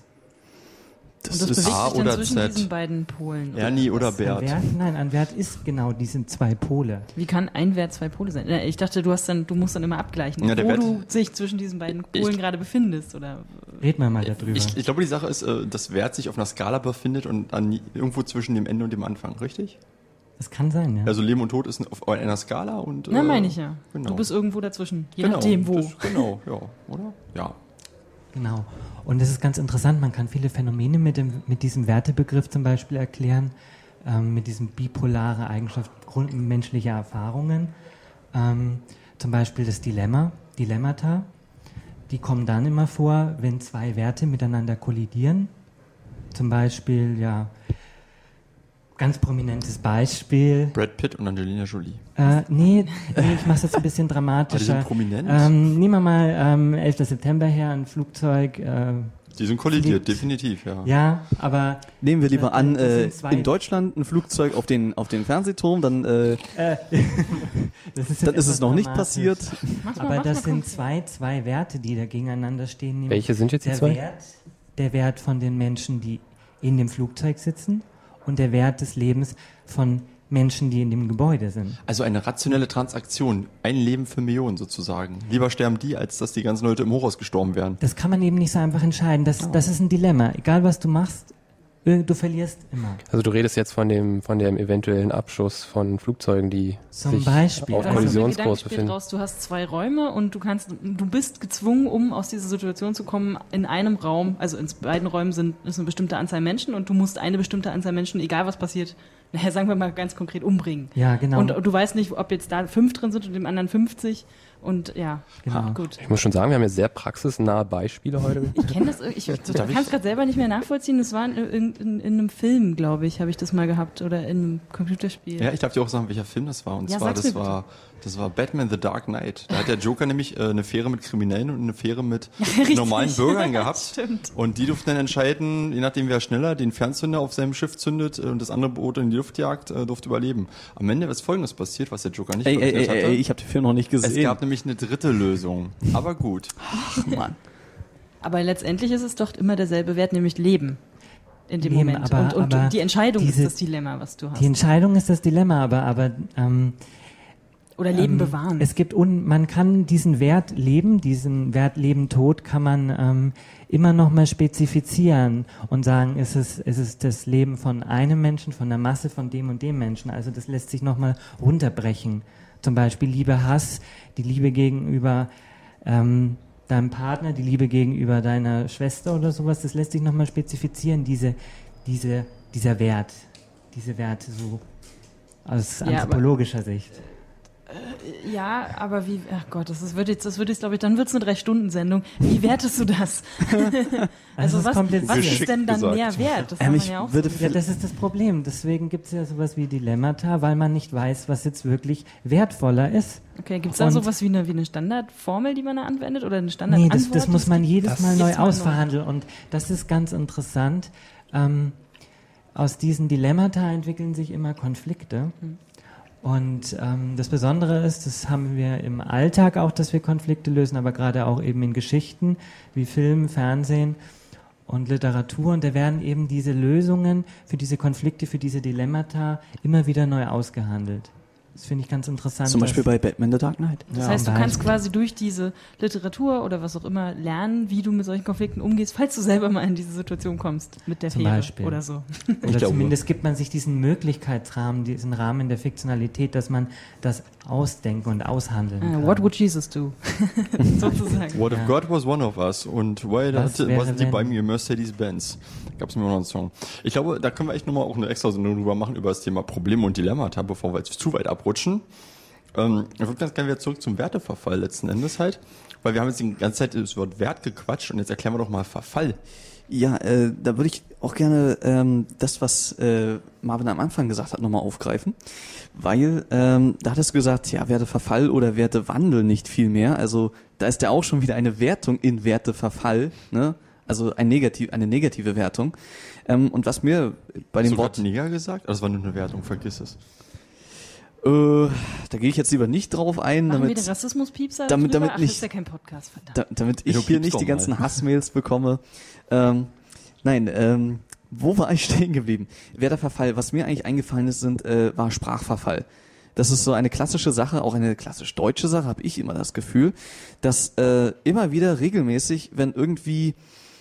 [SPEAKER 1] Das,
[SPEAKER 5] Und das
[SPEAKER 1] ist
[SPEAKER 5] bewegt
[SPEAKER 1] A
[SPEAKER 5] sich dann
[SPEAKER 1] oder
[SPEAKER 5] zwischen
[SPEAKER 1] Z.
[SPEAKER 5] diesen beiden Polen.
[SPEAKER 1] Ernie oder
[SPEAKER 4] Ein
[SPEAKER 1] Bert.
[SPEAKER 4] Wert? Nein, ein Wert ist genau diese zwei Pole.
[SPEAKER 5] Wie kann ein Wert zwei Pole sein? Ich dachte, du hast dann, du musst dann immer abgleichen,
[SPEAKER 1] Ja, der
[SPEAKER 5] wo
[SPEAKER 1] Wert-
[SPEAKER 5] du dich zwischen diesen beiden Polen
[SPEAKER 1] Ich-
[SPEAKER 5] gerade befindest, oder?
[SPEAKER 4] Reden wir mal darüber.
[SPEAKER 1] Ich, ich glaube, die Sache ist, äh, dass Wert sich auf einer Skala befindet und an, irgendwo zwischen dem Ende und dem Anfang, richtig?
[SPEAKER 4] das kann sein, ja.
[SPEAKER 1] Also Leben und Tod ist auf einer Skala und...
[SPEAKER 5] Na,
[SPEAKER 1] äh,
[SPEAKER 5] meine ich ja.
[SPEAKER 1] Genau.
[SPEAKER 5] Du bist irgendwo dazwischen, je
[SPEAKER 1] genau,
[SPEAKER 5] nachdem wo.
[SPEAKER 1] Das, genau, ja, oder? Ja.
[SPEAKER 4] Genau. Und es ist ganz interessant, man kann viele Phänomene mit, dem, mit diesem Wertebegriff zum Beispiel erklären, ähm, mit diesem bipolare Eigenschaft grund- menschlicher Erfahrungen. Ähm, zum Beispiel das Dilemma, Dilemmata, die kommen dann immer vor, wenn zwei Werte miteinander kollidieren. Zum Beispiel, ja, ganz prominentes Beispiel.
[SPEAKER 1] Brad Pitt und Angelina Jolie.
[SPEAKER 4] Äh, nee, nee, ich mache es jetzt ein bisschen
[SPEAKER 1] Aber die
[SPEAKER 4] dramatischer.
[SPEAKER 1] sind prominent.
[SPEAKER 4] Ähm, nehmen wir mal ähm, elften September her, ein Flugzeug. Äh,
[SPEAKER 1] Die sind kollidiert,
[SPEAKER 4] fliegt-
[SPEAKER 1] definitiv, ja.
[SPEAKER 4] ja, aber
[SPEAKER 2] Nehmen wir lieber an,
[SPEAKER 4] Das
[SPEAKER 2] äh,
[SPEAKER 4] sind zwei-
[SPEAKER 2] in Deutschland ein Flugzeug auf den, auf den Fernsehturm, dann, äh,
[SPEAKER 4] das ist,
[SPEAKER 2] dann
[SPEAKER 4] jetzt
[SPEAKER 2] ist es
[SPEAKER 4] etwas
[SPEAKER 2] noch nicht
[SPEAKER 4] dramatisch.
[SPEAKER 2] passiert.
[SPEAKER 5] Mach's mal,
[SPEAKER 4] Aber
[SPEAKER 5] mach's
[SPEAKER 4] das
[SPEAKER 5] mal
[SPEAKER 4] sind
[SPEAKER 5] konkret.
[SPEAKER 4] zwei, zwei Werte, die da gegeneinander stehen. nämlich
[SPEAKER 3] Welche sind jetzt die
[SPEAKER 4] der
[SPEAKER 3] zwei?
[SPEAKER 4] Wert, der Wert von den Menschen, die in dem Flugzeug sitzen, und der Wert des Lebens von Menschen, die in dem Gebäude sind.
[SPEAKER 1] Also eine rationelle Transaktion. Ein Leben für Millionen sozusagen. Lieber sterben die, als dass die ganzen Leute im Hochhaus gestorben wären.
[SPEAKER 4] Das kann man eben nicht so einfach entscheiden. Das, das ist ein Dilemma. Egal was du machst, äh, du verlierst immer.
[SPEAKER 3] Also du redest jetzt von dem von dem eventuellen Abschuss von Flugzeugen, die
[SPEAKER 4] Zum
[SPEAKER 3] sich
[SPEAKER 4] Beispiel.
[SPEAKER 3] auf
[SPEAKER 4] Also,
[SPEAKER 5] Also,
[SPEAKER 3] Kollisionskurs
[SPEAKER 5] Gedanke spielt
[SPEAKER 3] befinden.
[SPEAKER 5] raus, du hast zwei Räume und du kannst, du bist gezwungen, um aus dieser Situation zu kommen, in einem Raum, also in beiden Räumen sind ist eine bestimmte Anzahl Menschen und du musst eine bestimmte Anzahl Menschen, egal was passiert, naja, sagen wir mal ganz konkret, umbringen.
[SPEAKER 4] Ja, genau.
[SPEAKER 5] Und du weißt nicht, ob jetzt da fünf drin sind und dem anderen fünfzig und ja,
[SPEAKER 4] Genau.
[SPEAKER 5] gut.
[SPEAKER 3] Ich muss schon sagen, wir haben ja sehr praxisnahe Beispiele heute.
[SPEAKER 5] Ich kenne das, ich, ich
[SPEAKER 1] Darf ich-
[SPEAKER 5] kann es gerade selber nicht mehr nachvollziehen. Das war in, in, in, in einem Film, glaube ich, habe ich das mal gehabt oder in einem Computerspiel.
[SPEAKER 1] Ja, ich darf dir auch sagen, welcher Film das war. Und
[SPEAKER 5] Ja,
[SPEAKER 1] zwar,
[SPEAKER 5] sag's
[SPEAKER 1] das
[SPEAKER 5] mir
[SPEAKER 1] war, das war Batman The Dark Knight. Da hat der Joker nämlich äh, eine Fähre mit Kriminellen und eine Fähre mit
[SPEAKER 5] richtig.
[SPEAKER 1] normalen Bürgern gehabt.
[SPEAKER 5] Stimmt.
[SPEAKER 1] Und die durften dann entscheiden, je nachdem wer schneller den Fernzünder auf seinem Schiff zündet äh, und das andere Boot in die Luft jagt, äh, durfte überleben. Am Ende ist Folgendes passiert, was der Joker nicht
[SPEAKER 2] Ey, ey, ey,
[SPEAKER 1] berechnet hatte.
[SPEAKER 2] ey, ich habe den Film noch nicht
[SPEAKER 1] Es
[SPEAKER 2] gesehen.
[SPEAKER 1] gab nämlich eine dritte Lösung. Aber gut.
[SPEAKER 2] Ach, Mann.
[SPEAKER 5] Aber letztendlich ist es doch immer derselbe Wert, nämlich Leben in dem
[SPEAKER 4] Leben,
[SPEAKER 5] Moment.
[SPEAKER 4] aber-
[SPEAKER 5] und und
[SPEAKER 4] aber
[SPEAKER 5] die Entscheidung
[SPEAKER 4] diese-
[SPEAKER 5] ist das Dilemma, was du hast.
[SPEAKER 4] Die Entscheidung ist das Dilemma, aber, aber ähm,
[SPEAKER 5] Oder Leben
[SPEAKER 4] ähm,
[SPEAKER 5] bewahren.
[SPEAKER 4] Es gibt un, man kann diesen Wert Leben, diesen Wert Leben Tod kann man ähm, immer noch mal spezifizieren und sagen, ist es ist es das Leben von einem Menschen, von der Masse, von dem und dem Menschen. Also das lässt sich noch mal runterbrechen. Zum Beispiel Liebe, Hass, die Liebe gegenüber ähm, deinem Partner, die Liebe gegenüber deiner Schwester oder sowas. Das lässt sich noch mal spezifizieren. Diese diese dieser Wert, diese Werte so aus
[SPEAKER 5] Ja,
[SPEAKER 4] anthropologischer Sicht.
[SPEAKER 5] Ja, aber wie, ach Gott, das ist, wird jetzt, das wird jetzt, glaube ich, dann wird es eine Drei-Stunden-Sendung. Wie wertest du das? also
[SPEAKER 4] ist
[SPEAKER 5] was,
[SPEAKER 4] kompliziert.
[SPEAKER 5] was ist
[SPEAKER 1] Geschickt
[SPEAKER 5] denn dann
[SPEAKER 1] gesagt.
[SPEAKER 5] mehr wert? Das
[SPEAKER 2] Ähm,
[SPEAKER 5] kann man
[SPEAKER 2] ich
[SPEAKER 5] ja auch
[SPEAKER 2] würde
[SPEAKER 5] so
[SPEAKER 4] Ja, das ist das Problem. Deswegen gibt es ja sowas wie Dilemmata, weil man nicht weiß, was jetzt wirklich wertvoller ist.
[SPEAKER 5] Okay, gibt es da
[SPEAKER 4] Und-
[SPEAKER 5] sowas wie eine, wie eine Standardformel, die man da anwendet? Oder eine
[SPEAKER 4] Nee,
[SPEAKER 5] Standardantwort?
[SPEAKER 4] das, das muss man jedes
[SPEAKER 3] das
[SPEAKER 4] Mal neu
[SPEAKER 5] gibt's mal neu.
[SPEAKER 4] ausverhandeln. Und das ist ganz interessant. Ähm, aus diesen Dilemmata entwickeln sich immer Konflikte.
[SPEAKER 5] Hm.
[SPEAKER 4] Und ähm, das Besondere ist, das haben wir im Alltag auch, dass wir Konflikte lösen, aber gerade auch eben in Geschichten wie Film, Fernsehen und Literatur. Und da werden eben diese Lösungen für diese Konflikte, für diese Dilemmata immer wieder neu ausgehandelt. Das finde ich ganz interessant.
[SPEAKER 2] Zum Beispiel
[SPEAKER 4] dass-
[SPEAKER 2] bei Batman The Dark Knight.
[SPEAKER 5] Das
[SPEAKER 4] Ja,
[SPEAKER 5] heißt, du
[SPEAKER 4] und da
[SPEAKER 5] kannst
[SPEAKER 4] heißt-
[SPEAKER 5] quasi durch diese Literatur oder was auch immer lernen, wie du mit solchen Konflikten umgehst, falls du selber mal in diese Situation kommst, mit der
[SPEAKER 4] Zum
[SPEAKER 5] Fähre
[SPEAKER 4] Beispiel.
[SPEAKER 5] oder so.
[SPEAKER 4] Oder
[SPEAKER 1] glaube-
[SPEAKER 4] zumindest gibt man sich diesen Möglichkeitsrahmen, diesen Rahmen der Fiktionalität, dass man das ausdenken und aushandeln
[SPEAKER 5] Ah,
[SPEAKER 4] kann.
[SPEAKER 5] what would Jesus do? Sozusagen.
[SPEAKER 1] What if
[SPEAKER 4] Ja.
[SPEAKER 1] God was one of us? Und why
[SPEAKER 4] Was
[SPEAKER 1] that,
[SPEAKER 4] wäre,
[SPEAKER 1] wasn't he by
[SPEAKER 4] wenn?
[SPEAKER 1] me a Mercedes-Benz? Gab es mir noch einen Song. Ich glaube, da können wir echt nochmal auch eine extra Sendung drüber machen, über das Thema Probleme und Dilemmata, bevor wir jetzt zu weit abrutschen. Ähm, ich würde ganz gerne wieder zurück zum Werteverfall letzten Endes halt, weil wir haben jetzt die ganze Zeit das Wort Wert gequatscht und jetzt erklären wir doch mal Verfall.
[SPEAKER 2] Ja, äh, da würde ich auch gerne ähm, das, was äh, Marvin am Anfang gesagt hat, nochmal aufgreifen, weil ähm, da hattest du gesagt, ja, Werteverfall oder Wertewandel nicht viel mehr. Also da ist ja auch schon wieder eine Wertung in Werteverfall, ne? Also ein negativ, eine negative Wertung. Ähm, und was mir bei
[SPEAKER 1] Hast
[SPEAKER 2] dem
[SPEAKER 1] du
[SPEAKER 2] Wort,
[SPEAKER 1] gerade Neger gesagt? Das war nur eine Wertung, vergiss es.
[SPEAKER 2] äh, da gehe ich jetzt lieber nicht drauf ein,
[SPEAKER 5] Machen wir den
[SPEAKER 2] damit,
[SPEAKER 5] Rassismus-Piepser
[SPEAKER 2] damit-
[SPEAKER 5] drüber?
[SPEAKER 2] damit
[SPEAKER 5] Ach,
[SPEAKER 2] nicht-
[SPEAKER 5] das ist ja kein Podcast, verdammt.
[SPEAKER 2] da, damit
[SPEAKER 1] Ja,
[SPEAKER 2] ich
[SPEAKER 1] du
[SPEAKER 2] hier
[SPEAKER 1] piepst
[SPEAKER 2] nicht
[SPEAKER 1] doch
[SPEAKER 2] die ganzen
[SPEAKER 1] mal.
[SPEAKER 2] Hassmails bekomme. Ähm, nein, ähm, wo war ich stehen geblieben? Werteverfall, was mir eigentlich eingefallen ist, sind, äh, war Sprachverfall. Das ist so eine klassische Sache, auch eine klassisch deutsche Sache, habe ich immer das Gefühl, dass äh, immer wieder regelmäßig, wenn irgendwie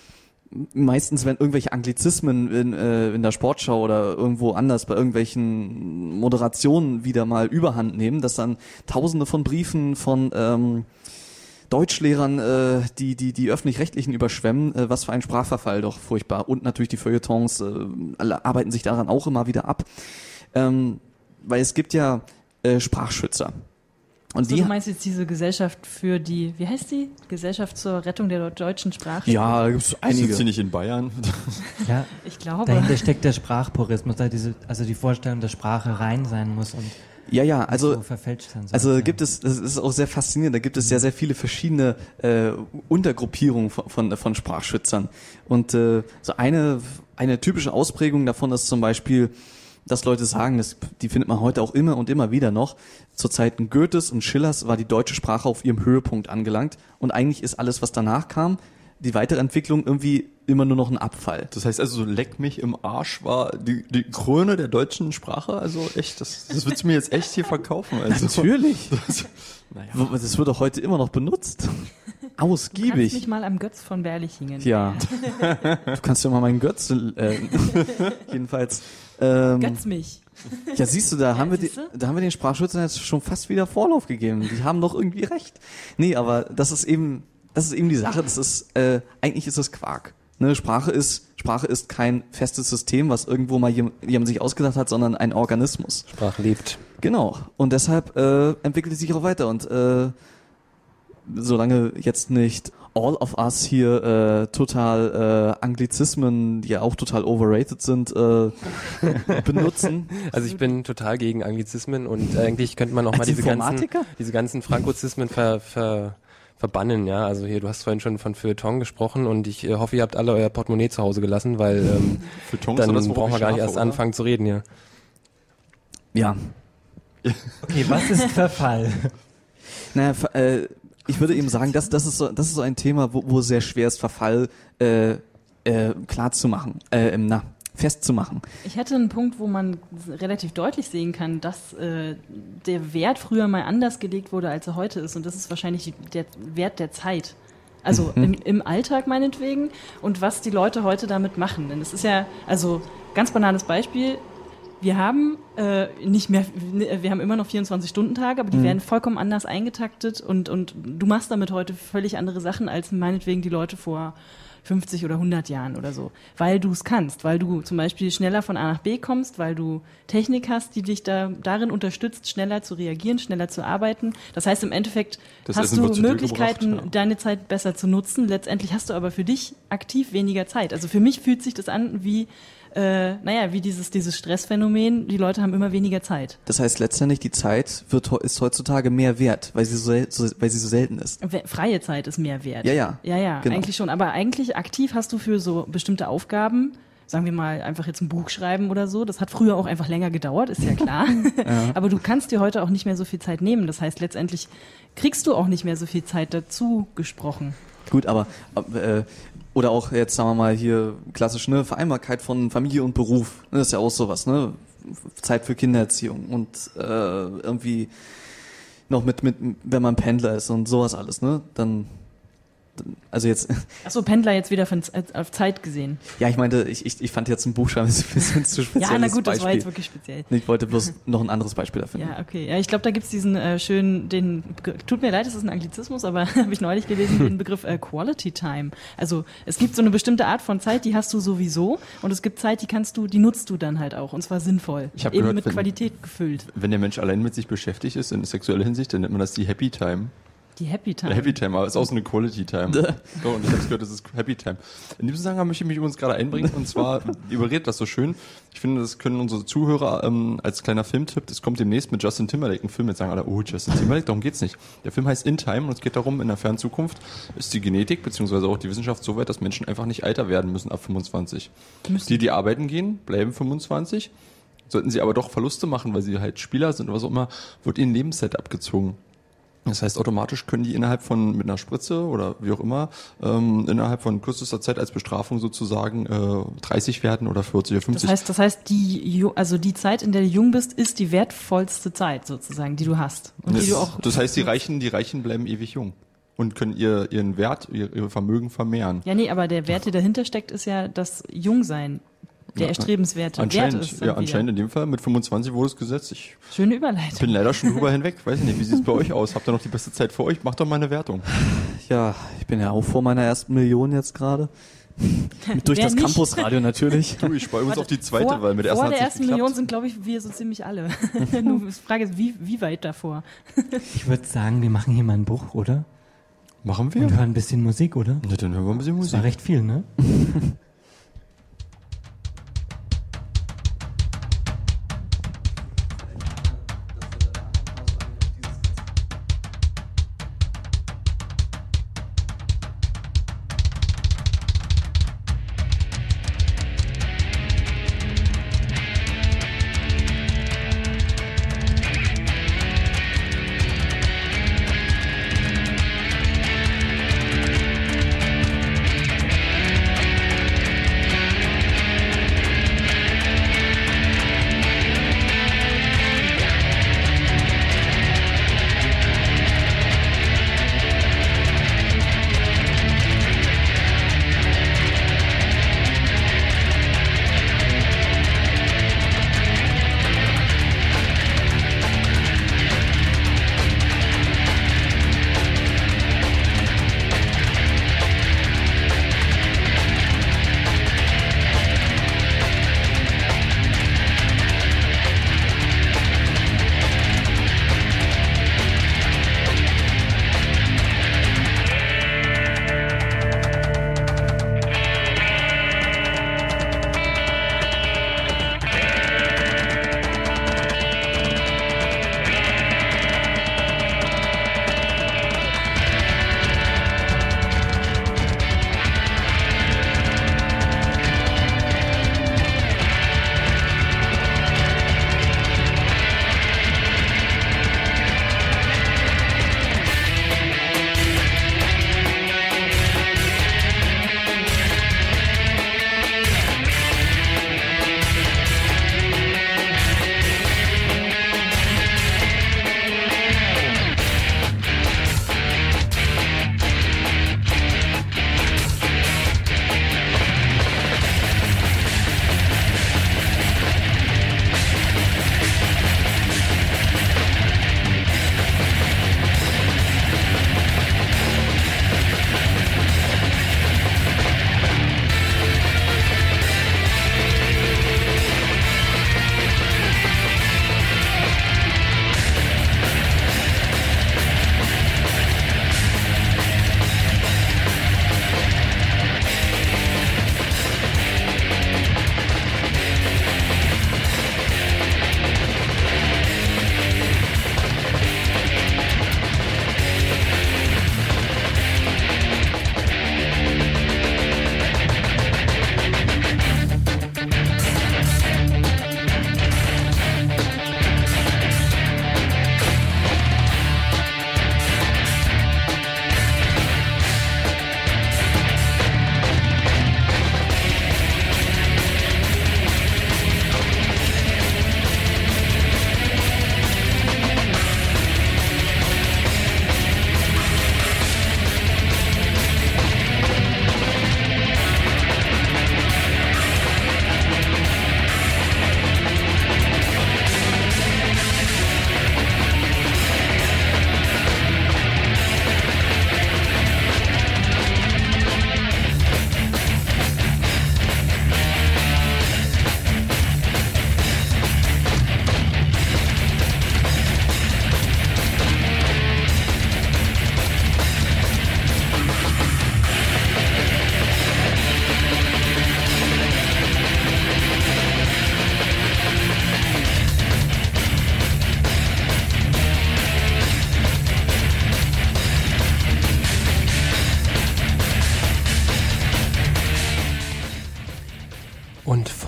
[SPEAKER 2] meistens, wenn irgendwelche Anglizismen in, äh, in der Sportschau oder irgendwo anders bei irgendwelchen Moderationen wieder mal Überhand nehmen, dass dann tausende von Briefen von ähm, Deutschlehrern, äh, die die die öffentlich-rechtlichen überschwemmen, äh, was für ein Sprachverfall, doch furchtbar. Und natürlich die Feuilletons, äh, alle arbeiten sich daran auch immer wieder ab. Ähm, weil es gibt ja äh, Sprachschützer. Und
[SPEAKER 5] So,
[SPEAKER 2] die
[SPEAKER 5] du meinst jetzt diese Gesellschaft für die, wie heißt die? Gesellschaft zur Rettung der deutschen Sprache?
[SPEAKER 2] ja, da gibt's einige.
[SPEAKER 1] Sitzt sie nicht in Bayern?
[SPEAKER 4] Ja,
[SPEAKER 5] Ich glaube.
[SPEAKER 4] dahinter steckt der Sprachpurismus, da diese, also die Vorstellung, dass Sprache rein sein muss und
[SPEAKER 2] Ja, ja,
[SPEAKER 4] nicht
[SPEAKER 2] also
[SPEAKER 4] so verfälscht sein soll.
[SPEAKER 2] Also gibt es, das ist auch sehr faszinierend, da gibt es sehr, sehr viele verschiedene äh, Untergruppierungen von, von, von Sprachschützern. Und äh, so eine, eine typische Ausprägung davon ist zum Beispiel, dass Leute sagen, das, die findet man heute auch immer und immer wieder noch, zu Zeiten Goethes und Schillers war die deutsche Sprache auf ihrem Höhepunkt angelangt und eigentlich ist alles, was danach kam, die weitere Entwicklung irgendwie immer nur noch ein Abfall.
[SPEAKER 1] Das heißt also, so leck mich im Arsch war die, die Krone der deutschen Sprache. Also echt, das, das willst du mir jetzt echt hier verkaufen. Also.
[SPEAKER 2] Natürlich.
[SPEAKER 1] Das, naja.
[SPEAKER 2] Das wird auch heute immer noch benutzt.
[SPEAKER 5] Du kannst
[SPEAKER 2] Ausgiebig.
[SPEAKER 5] mich mal am Götz von Berlichingen.
[SPEAKER 2] Ja. Du kannst ja mal meinen Götz, äh, jedenfalls. Ähm,
[SPEAKER 5] Götz mich.
[SPEAKER 2] ja, siehst du, da haben wir die,
[SPEAKER 5] siehst du?
[SPEAKER 2] da haben wir den Sprachschützern jetzt schon fast wieder Vorlauf gegeben. Die haben doch irgendwie recht. Nee, aber das ist eben, das ist eben die Sache, das ist, äh, eigentlich ist das Quark. Ne, Sprache ist, Sprache ist kein festes System, was irgendwo mal jem- jemand sich ausgedacht hat, sondern ein Organismus.
[SPEAKER 3] Sprache lebt.
[SPEAKER 2] Genau. Und deshalb äh, entwickelt es sich auch weiter. Und äh, solange jetzt nicht all of us hier äh, total äh, Anglizismen, die ja auch total overrated sind, äh, benutzen.
[SPEAKER 3] Also ich bin total gegen Anglizismen und eigentlich könnte man auch mal
[SPEAKER 2] Als
[SPEAKER 3] diese ganzen,
[SPEAKER 2] Informatiker?
[SPEAKER 3] diese ganzen Frankozismen ver, ver, verbannen, ja. Also hier, du hast vorhin schon von Feuilleton gesprochen und ich äh, hoffe, ihr habt alle euer Portemonnaie zu Hause gelassen, weil ähm,
[SPEAKER 1] Für Tongs
[SPEAKER 3] dann
[SPEAKER 1] oder das, worauf
[SPEAKER 3] brauchen wir
[SPEAKER 1] ich
[SPEAKER 3] gar nicht
[SPEAKER 1] schlafe,
[SPEAKER 3] erst
[SPEAKER 1] oder?
[SPEAKER 3] anfangen zu reden hier.
[SPEAKER 2] Ja.
[SPEAKER 4] okay, was ist Verfall?
[SPEAKER 2] Naja, ver- äh, ich würde eben sagen, das, das, ist so, das ist so ein Thema, wo, wo es sehr schwer ist, Verfall äh, äh, klar zu machen. Äh, na, festzumachen.
[SPEAKER 5] Ich hätte einen Punkt, wo man relativ deutlich sehen kann, dass äh, der Wert früher mal anders gelegt wurde, als er heute ist. Und das ist wahrscheinlich der Wert der Zeit. Also mhm. im, im Alltag meinetwegen und was die Leute heute damit machen. Denn es ist ja, also ganz banales Beispiel, wir haben äh, nicht mehr, wir haben immer noch vierundzwanzig-Stunden-Tage, aber die mhm. werden vollkommen anders eingetaktet und, und du machst damit heute völlig andere Sachen als meinetwegen die Leute vor fünfzig oder hundert Jahren oder so, weil du es kannst, weil du zum Beispiel schneller von A nach B kommst, weil du Technik hast, die dich da darin unterstützt, schneller zu reagieren, schneller zu arbeiten. Das heißt, im Endeffekt das hast Essen du Möglichkeiten, gebracht, ja. deine Zeit besser zu nutzen. Letztendlich hast du aber für dich aktiv weniger Zeit. Also für mich fühlt sich das an wie Äh, naja, wie dieses, dieses Stressphänomen, die Leute haben immer weniger Zeit.
[SPEAKER 2] Das heißt letztendlich, die Zeit wird, ist heutzutage mehr wert, weil sie so, so, weil sie so selten ist.
[SPEAKER 5] Freie Zeit ist mehr wert.
[SPEAKER 2] Ja, ja.
[SPEAKER 5] Ja, ja,
[SPEAKER 2] genau.
[SPEAKER 5] Eigentlich schon. Aber eigentlich aktiv hast du für so bestimmte Aufgaben, sagen wir mal, einfach jetzt ein Buch schreiben oder so. Das hat früher auch einfach länger gedauert, ist ja klar. Ja. Aber du kannst dir heute auch nicht mehr so viel Zeit nehmen. Das heißt, letztendlich kriegst du auch nicht mehr so viel Zeit dazu gesprochen.
[SPEAKER 2] Gut, aber äh, oder auch jetzt, sagen wir mal, hier klassisch, ne, Vereinbarkeit von Familie und Beruf. Das ist ja auch sowas, ne? Zeit für Kindererziehung und äh, irgendwie noch mit, mit, wenn man Pendler ist und sowas alles, ne? Dann, also jetzt.
[SPEAKER 5] Achso, Pendler jetzt wieder von, auf Zeit gesehen.
[SPEAKER 2] Ja, ich meinte, ich, ich, ich fand jetzt ein Buchschreiben ein bisschen zu speziell.
[SPEAKER 5] Ja, na gut,
[SPEAKER 2] Beispiel.
[SPEAKER 5] Das war jetzt wirklich speziell.
[SPEAKER 2] Ich wollte bloß noch ein anderes Beispiel dafür.
[SPEAKER 5] Ja, okay. Ja, ich glaube, da gibt's diesen äh, schönen, den, tut mir leid, das ist ein Anglizismus, aber habe ich neulich gelesen, den Begriff äh, Quality Time. Also es gibt so eine bestimmte Art von Zeit, die hast du sowieso und es gibt Zeit, die kannst du, die nutzt du dann halt auch und zwar sinnvoll.
[SPEAKER 1] Ich hab
[SPEAKER 5] eben
[SPEAKER 1] gehört,
[SPEAKER 5] mit
[SPEAKER 1] wenn,
[SPEAKER 5] Qualität gefüllt.
[SPEAKER 1] Wenn der Mensch allein mit sich beschäftigt ist, in sexueller Hinsicht, dann nennt man das die Happy Time.
[SPEAKER 5] Die Happy Time.
[SPEAKER 1] Happy Time, aber es ist auch so eine Quality Time. So, und ich habe gehört, das ist Happy Time. In diesem Zusammenhang möchte ich mich übrigens gerade einbringen, und zwar, überredet das so schön. Ich finde, das können unsere Zuhörer ähm, als kleiner Filmtipp, das kommt demnächst mit Justin Timberlake, ein Film, jetzt sagen alle, oh, Justin Timberlake, darum geht's nicht. Der Film heißt In Time und es geht darum, in der fernen Zukunft ist die Genetik, beziehungsweise auch die Wissenschaft so weit, dass Menschen einfach nicht älter werden müssen ab fünfundzwanzig. Müssen. Die, die arbeiten gehen, bleiben fünfundzwanzig. Sollten sie aber doch Verluste machen, weil sie halt Spieler sind oder was auch immer, wird ihnen Lebenszeit abgezogen. Das heißt, automatisch können die innerhalb von, mit einer Spritze oder wie auch immer, ähm, innerhalb von kürzester Zeit als Bestrafung sozusagen äh, dreißig werden oder vierzig oder fünfzig.
[SPEAKER 5] Das heißt, das heißt, die, also die Zeit, in der du jung bist, ist die wertvollste Zeit sozusagen, die du hast. Und
[SPEAKER 1] das,
[SPEAKER 5] die du auch
[SPEAKER 1] das heißt, die Reichen, die Reichen bleiben ewig jung und können ihr, ihren Wert, ihr, ihr Vermögen vermehren.
[SPEAKER 5] Ja, nee, aber der Wert, der dahinter steckt, ist ja das Jungsein. Der erstrebenswerte Wert ist.
[SPEAKER 1] Ja, anscheinend in dem Fall. Mit fünfundzwanzig wurde es gesetzt. Ich
[SPEAKER 5] Schöne Überleitung.
[SPEAKER 1] bin leider schon drüber hinweg. Weiß ich nicht, wie sieht es bei euch aus? Habt ihr noch die beste Zeit für euch? Macht doch mal eine Wertung.
[SPEAKER 2] Ja, ich bin ja auch vor meiner ersten Million jetzt gerade. Durch
[SPEAKER 5] Wer
[SPEAKER 2] das
[SPEAKER 5] nicht?
[SPEAKER 2] Campusradio natürlich.
[SPEAKER 1] Du, ich spare uns auf die zweite,
[SPEAKER 5] vor,
[SPEAKER 1] weil mit der ersten
[SPEAKER 5] Vor der
[SPEAKER 1] hat's
[SPEAKER 5] ersten
[SPEAKER 1] nicht geklappt.
[SPEAKER 5] Million sind, glaube ich, wir so ziemlich alle. Nur die Frage ist, wie, wie weit davor?
[SPEAKER 4] Ich würde sagen, wir machen hier mal einen Bruch, oder?
[SPEAKER 1] Machen wir?
[SPEAKER 4] Und hören ein bisschen Musik, oder?
[SPEAKER 1] Na, dann hören wir ein bisschen Musik.
[SPEAKER 4] Das war recht viel, ne?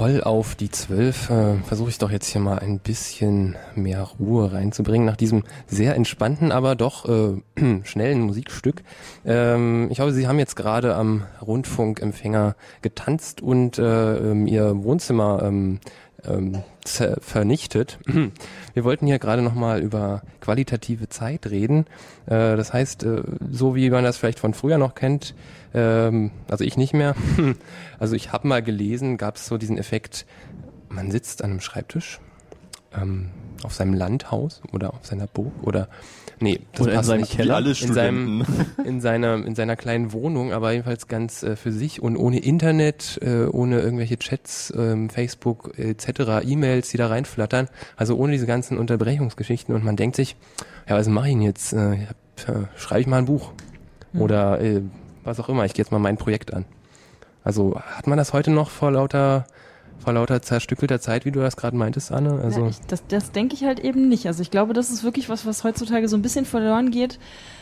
[SPEAKER 3] voll auf die zwölf äh, versuche ich doch jetzt hier mal ein bisschen mehr Ruhe reinzubringen nach diesem sehr entspannten, aber doch äh, schnellen Musikstück. Ähm, ich hoffe, Sie haben jetzt gerade am Rundfunkempfänger getanzt und äh, Ihr Wohnzimmer ähm, ähm, vernichtet. Wir wollten hier gerade nochmal über qualitative Zeit reden. Äh, das heißt, äh, so wie man das vielleicht von früher noch kennt, ähm, also ich nicht mehr. Also ich habe mal gelesen, gab es so diesen Effekt, man sitzt an einem Schreibtisch ähm, auf seinem Landhaus oder auf seiner Burg oder nee, das
[SPEAKER 2] oder
[SPEAKER 3] passt
[SPEAKER 2] in seinem
[SPEAKER 3] nicht.
[SPEAKER 2] Keller.
[SPEAKER 1] Alle
[SPEAKER 3] in seinem in seiner in seiner kleinen Wohnung, aber jedenfalls ganz äh, für sich und ohne Internet, äh, ohne irgendwelche Chats, ähm, Facebook et cetera, E-Mails, die da reinflattern, also ohne diese ganzen Unterbrechungsgeschichten und man denkt sich, ja, was mache ich denn jetzt? Äh, äh, schreibe ich mal ein Buch hm. oder äh, was auch immer, ich gehe jetzt mal mein Projekt an. Also hat man das heute noch vor lauter vor lauter zerstückelter Zeit, wie du das gerade meintest, Anne? Also
[SPEAKER 5] ja, ich, das, das denke ich halt eben nicht. Also ich glaube, das ist wirklich was, was heutzutage so ein bisschen verloren geht,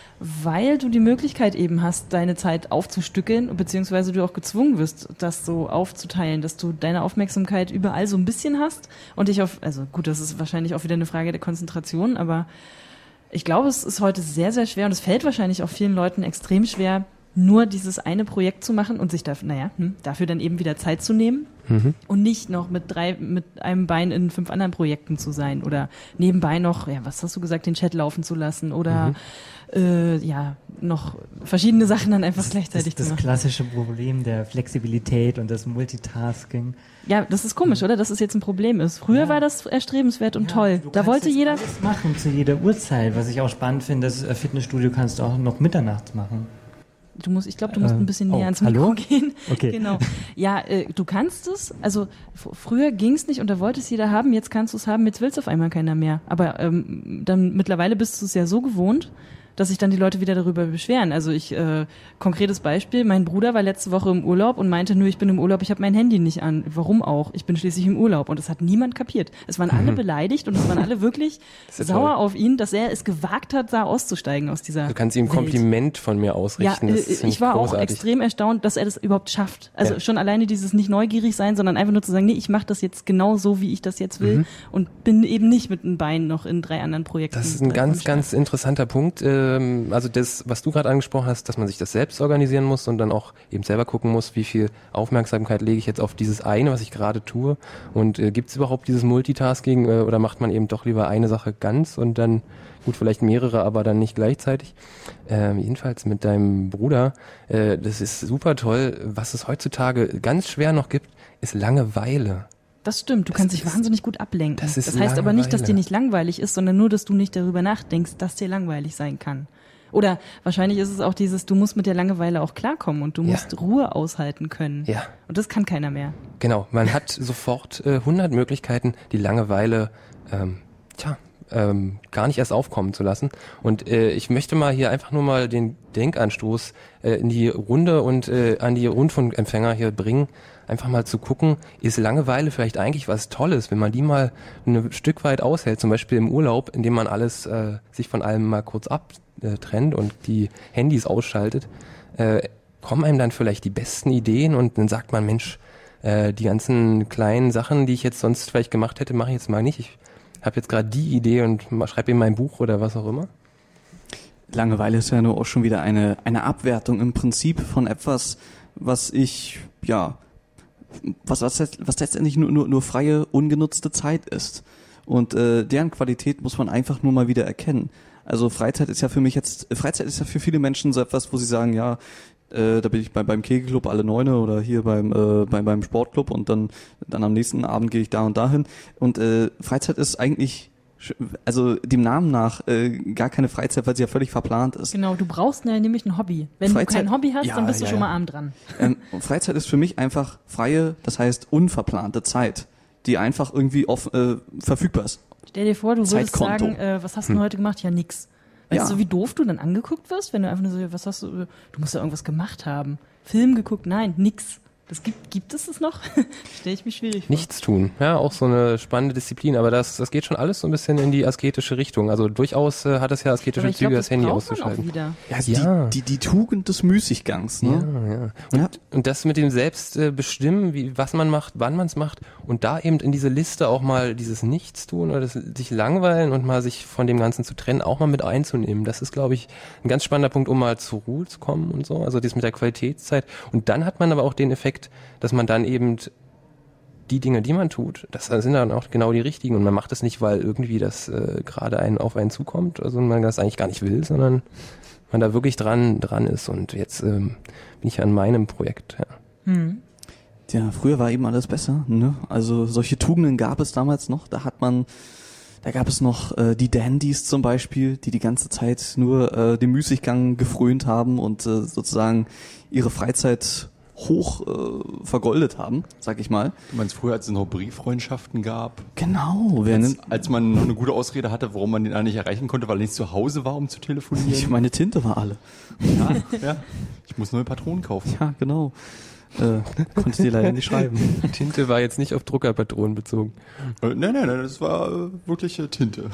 [SPEAKER 5] weil du die Möglichkeit eben hast, deine Zeit aufzustückeln, beziehungsweise du auch gezwungen wirst, das so aufzuteilen, dass du deine Aufmerksamkeit überall so ein bisschen hast und dich auf, also gut, das ist wahrscheinlich auch wieder eine Frage der Konzentration, aber ich glaube, es ist heute sehr, sehr schwer und es fällt wahrscheinlich auch vielen Leuten extrem schwer, nur dieses eine Projekt zu machen und sich dafür, naja, hm, dafür dann eben wieder Zeit zu nehmen mhm. und nicht noch mit drei, mit einem Bein in fünf anderen Projekten zu sein oder nebenbei noch, ja, was hast du gesagt, den Chat laufen zu lassen oder mhm. äh, ja, noch verschiedene Sachen dann einfach
[SPEAKER 4] das,
[SPEAKER 5] gleichzeitig
[SPEAKER 4] das,
[SPEAKER 5] zu machen.
[SPEAKER 4] Das klassische Problem der Flexibilität und das Multitasking.
[SPEAKER 5] Ja, das ist komisch, oder? Dass es jetzt ein Problem ist. Früher ja. war das erstrebenswert und ja, toll. Da wollte jeder
[SPEAKER 4] alles machen zu jeder Uhrzeit. Was ich auch spannend finde, das Fitnessstudio kannst du auch noch mitternachts machen.
[SPEAKER 5] Du musst, ich glaube, du musst ein bisschen näher
[SPEAKER 4] oh,
[SPEAKER 5] ans Mikro
[SPEAKER 4] hallo?
[SPEAKER 5] gehen.
[SPEAKER 4] Okay.
[SPEAKER 5] Genau. Ja, äh, du kannst es. Also f- früher ging es nicht und da wollte es jeder haben. Jetzt kannst du es haben. Jetzt will es auf einmal keiner mehr. Aber ähm, dann mittlerweile bist du es ja so gewohnt, dass sich dann die Leute wieder darüber beschweren. Also ich, äh, konkretes Beispiel, mein Bruder war letzte Woche im Urlaub und meinte, nur ich bin im Urlaub, ich habe mein Handy nicht an. Warum auch? Ich bin schließlich im Urlaub. Und das hat niemand kapiert. Es waren alle beleidigt und es waren alle wirklich sauer
[SPEAKER 3] toll.
[SPEAKER 5] auf ihn, dass er es gewagt hat, da auszusteigen aus dieser
[SPEAKER 3] Du kannst ihm ein
[SPEAKER 5] Welt.
[SPEAKER 3] Kompliment von mir ausrichten.
[SPEAKER 5] Ja,
[SPEAKER 3] das
[SPEAKER 5] äh, ich war
[SPEAKER 3] großartig.
[SPEAKER 5] auch extrem erstaunt, dass er das überhaupt schafft. Also
[SPEAKER 3] ja.
[SPEAKER 5] schon alleine dieses nicht neugierig sein, sondern einfach nur zu sagen, nee, ich mache das jetzt genau so, wie ich das jetzt will
[SPEAKER 3] Mhm.
[SPEAKER 5] und bin eben nicht mit einem Bein noch in drei anderen Projekten.
[SPEAKER 3] Das ist ein ganz, ganz interessanter Punkt. Ähm, also das, was du gerade angesprochen hast, dass man sich das selbst organisieren muss und dann auch eben selber gucken muss, wie viel Aufmerksamkeit lege ich jetzt auf dieses eine, was ich gerade tue. Und äh, gibt es überhaupt dieses Multitasking äh, oder macht man eben doch lieber eine Sache ganz und dann, gut, vielleicht mehrere, aber dann nicht gleichzeitig. Ähm, jedenfalls mit deinem Bruder, äh, das ist super toll. Was es heutzutage ganz schwer noch gibt, ist Langeweile.
[SPEAKER 5] Das stimmt, du
[SPEAKER 3] Das
[SPEAKER 5] kannst dich
[SPEAKER 3] ist-
[SPEAKER 5] wahnsinnig gut ablenken.
[SPEAKER 3] das
[SPEAKER 5] Das,
[SPEAKER 3] ist
[SPEAKER 5] heißt aber nicht, dass
[SPEAKER 3] Langeweile.
[SPEAKER 5] dir nicht langweilig ist, sondern nur, dass du nicht darüber nachdenkst, dass dir langweilig sein kann. Oder wahrscheinlich ist es auch dieses, du musst mit der Langeweile auch klarkommen und du
[SPEAKER 3] Ja.
[SPEAKER 5] musst Ruhe aushalten können.
[SPEAKER 3] Ja.
[SPEAKER 5] Und das kann keiner mehr.
[SPEAKER 3] Genau, man hat sofort äh, hundert Möglichkeiten, die Langeweile ähm, tja, ähm, gar nicht erst aufkommen zu lassen. Und äh, ich möchte mal hier einfach nur mal den Denkanstoß äh, in die Runde und äh, an die Rundfunkempfänger hier bringen, einfach mal zu gucken, ist Langeweile vielleicht eigentlich was Tolles, wenn man die mal ein Stück weit aushält, zum Beispiel im Urlaub, indem man alles äh, sich von allem mal kurz abtrennt und die Handys ausschaltet, äh, kommen einem dann vielleicht die besten Ideen und dann sagt man, Mensch, äh, die ganzen kleinen Sachen, die ich jetzt sonst vielleicht gemacht hätte, mache ich jetzt mal nicht. Ich habe jetzt gerade die Idee und schreibe in mein Buch oder was auch immer.
[SPEAKER 2] Langeweile ist ja nur auch schon wieder eine, eine Abwertung im Prinzip von etwas, was ich, ja, was, was, was letztendlich nur, nur, nur freie, ungenutzte Zeit ist. Und äh, deren Qualität muss man einfach nur mal wieder erkennen. Also Freizeit ist ja für mich jetzt, Freizeit ist ja für viele Menschen so etwas, wo sie sagen, ja, äh, da bin ich bei, beim Kegelclub alle Neune oder hier beim, äh, beim, beim Sportclub und dann, dann am nächsten Abend gehe ich da und dahin. Und äh, Freizeit ist eigentlich, also dem Namen nach, äh, gar keine Freizeit, weil sie ja völlig verplant ist.
[SPEAKER 5] Genau, du brauchst ne, nämlich ein Hobby. Wenn
[SPEAKER 2] Freizeit-
[SPEAKER 5] du kein Hobby hast,
[SPEAKER 2] Ja,
[SPEAKER 5] dann bist du
[SPEAKER 2] ja,
[SPEAKER 5] schon
[SPEAKER 2] ja.
[SPEAKER 5] mal arm dran.
[SPEAKER 2] Ähm, Freizeit ist für mich einfach freie, das heißt unverplante Zeit, die einfach irgendwie off, äh, verfügbar ist.
[SPEAKER 5] Stell dir vor, du würdest
[SPEAKER 2] Zeitkonto.
[SPEAKER 5] sagen, äh, was hast du denn heute gemacht? Ja, nix. Weißt
[SPEAKER 2] Ja.
[SPEAKER 5] du, wie doof du dann angeguckt wirst, wenn du einfach nur so, was hast du, du musst ja irgendwas gemacht haben. Film geguckt? Nein, nix. Das gibt, gibt es das noch? Stelle ich mich schwierig vor.
[SPEAKER 3] Nichts tun, ja, auch so eine spannende Disziplin, aber das, das geht schon alles so ein bisschen in die asketische Richtung. Also durchaus äh, hat es ja asketische
[SPEAKER 5] aber ich
[SPEAKER 3] Züge,
[SPEAKER 5] glaub,
[SPEAKER 3] das,
[SPEAKER 5] das
[SPEAKER 3] Handy
[SPEAKER 5] braucht man
[SPEAKER 3] auszuschalten.
[SPEAKER 5] auch wieder.
[SPEAKER 2] Ja, also
[SPEAKER 3] Ja.
[SPEAKER 2] Die, die, die Tugend des Müßiggangs, ne?
[SPEAKER 3] Ja, ja. Und,
[SPEAKER 2] Ja.
[SPEAKER 3] und das mit dem selbst äh, bestimmen, wie, was man macht, wann man es macht und da eben in diese Liste auch mal dieses Nichtstun oder das sich langweilen und mal sich von dem Ganzen zu trennen, auch mal mit einzunehmen. Das ist, glaube ich, ein ganz spannender Punkt, um mal zur Ruhe zu kommen und so. Also das mit der Qualitätszeit. Und dann hat man aber auch den Effekt, dass man dann eben die Dinge, die man tut, das sind dann auch genau die richtigen und man macht es nicht, weil irgendwie das äh, gerade einen auf einen zukommt, also man das eigentlich gar nicht will, sondern man da wirklich dran dran ist und jetzt ähm, bin ich an meinem Projekt. Ja.
[SPEAKER 5] Hm.
[SPEAKER 2] Ja, früher war eben alles besser, ne? Also solche Tugenden gab es damals noch, da hat man, da gab es noch äh, die Dandys zum Beispiel, die die ganze Zeit nur äh, dem Müßiggang gefrönt haben und äh, sozusagen ihre Freizeit hoch äh, vergoldet haben, sag ich mal.
[SPEAKER 1] Du meinst früher, als es noch Brieffreundschaften gab?
[SPEAKER 2] Genau. Wer
[SPEAKER 1] Als,
[SPEAKER 2] nimmt,
[SPEAKER 1] als man noch eine gute Ausrede hatte, warum man den eigentlich nicht erreichen konnte, weil er nicht zu Hause war, um zu telefonieren.
[SPEAKER 2] ich meine Tinte war alle.
[SPEAKER 1] ja, ja. Ich muss neue Patronen kaufen.
[SPEAKER 2] Ja, genau. Äh, konnte dir leider nicht schreiben.
[SPEAKER 3] Tinte war jetzt nicht auf Druckerpatronen bezogen.
[SPEAKER 1] Äh, nein, nein, nein, das war äh, wirklich äh, Tinte.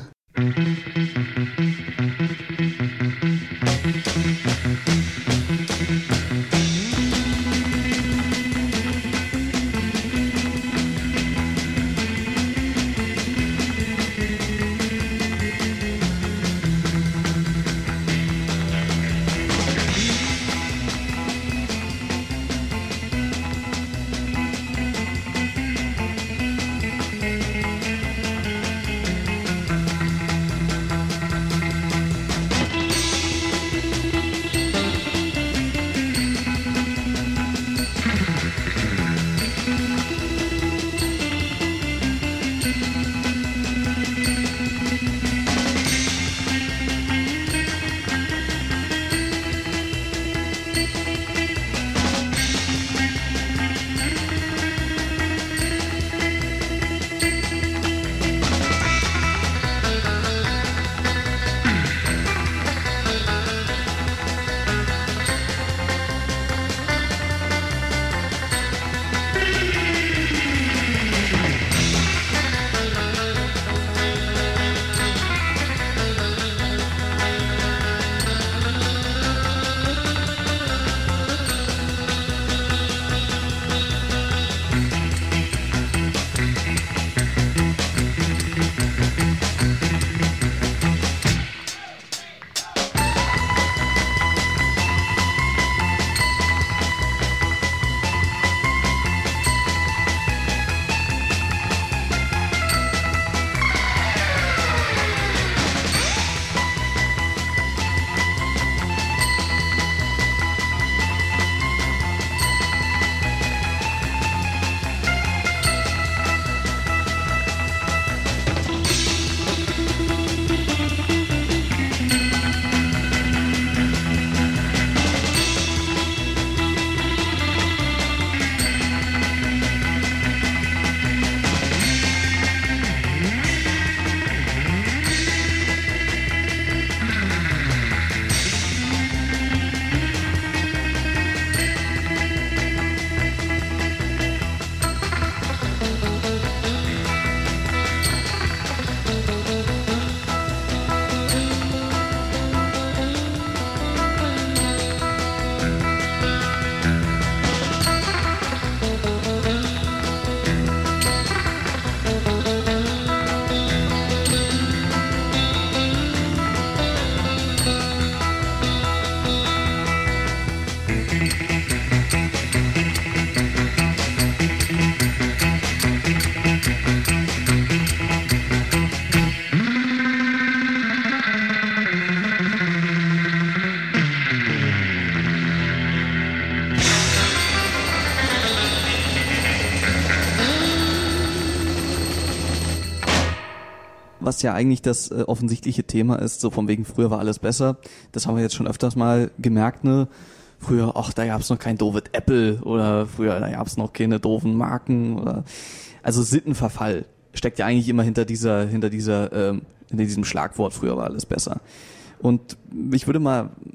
[SPEAKER 2] was ja eigentlich das äh, offensichtliche Thema ist, so von wegen früher war alles besser. Das haben wir jetzt schon öfters mal gemerkt, ne? Früher, ach, da gab's noch kein doofes Apple oder früher, da gab's noch keine doofen Marken oder, also Sittenverfall steckt ja eigentlich immer hinter dieser, hinter dieser, ähm, hinter diesem Schlagwort, früher war alles besser. Und ich würde mal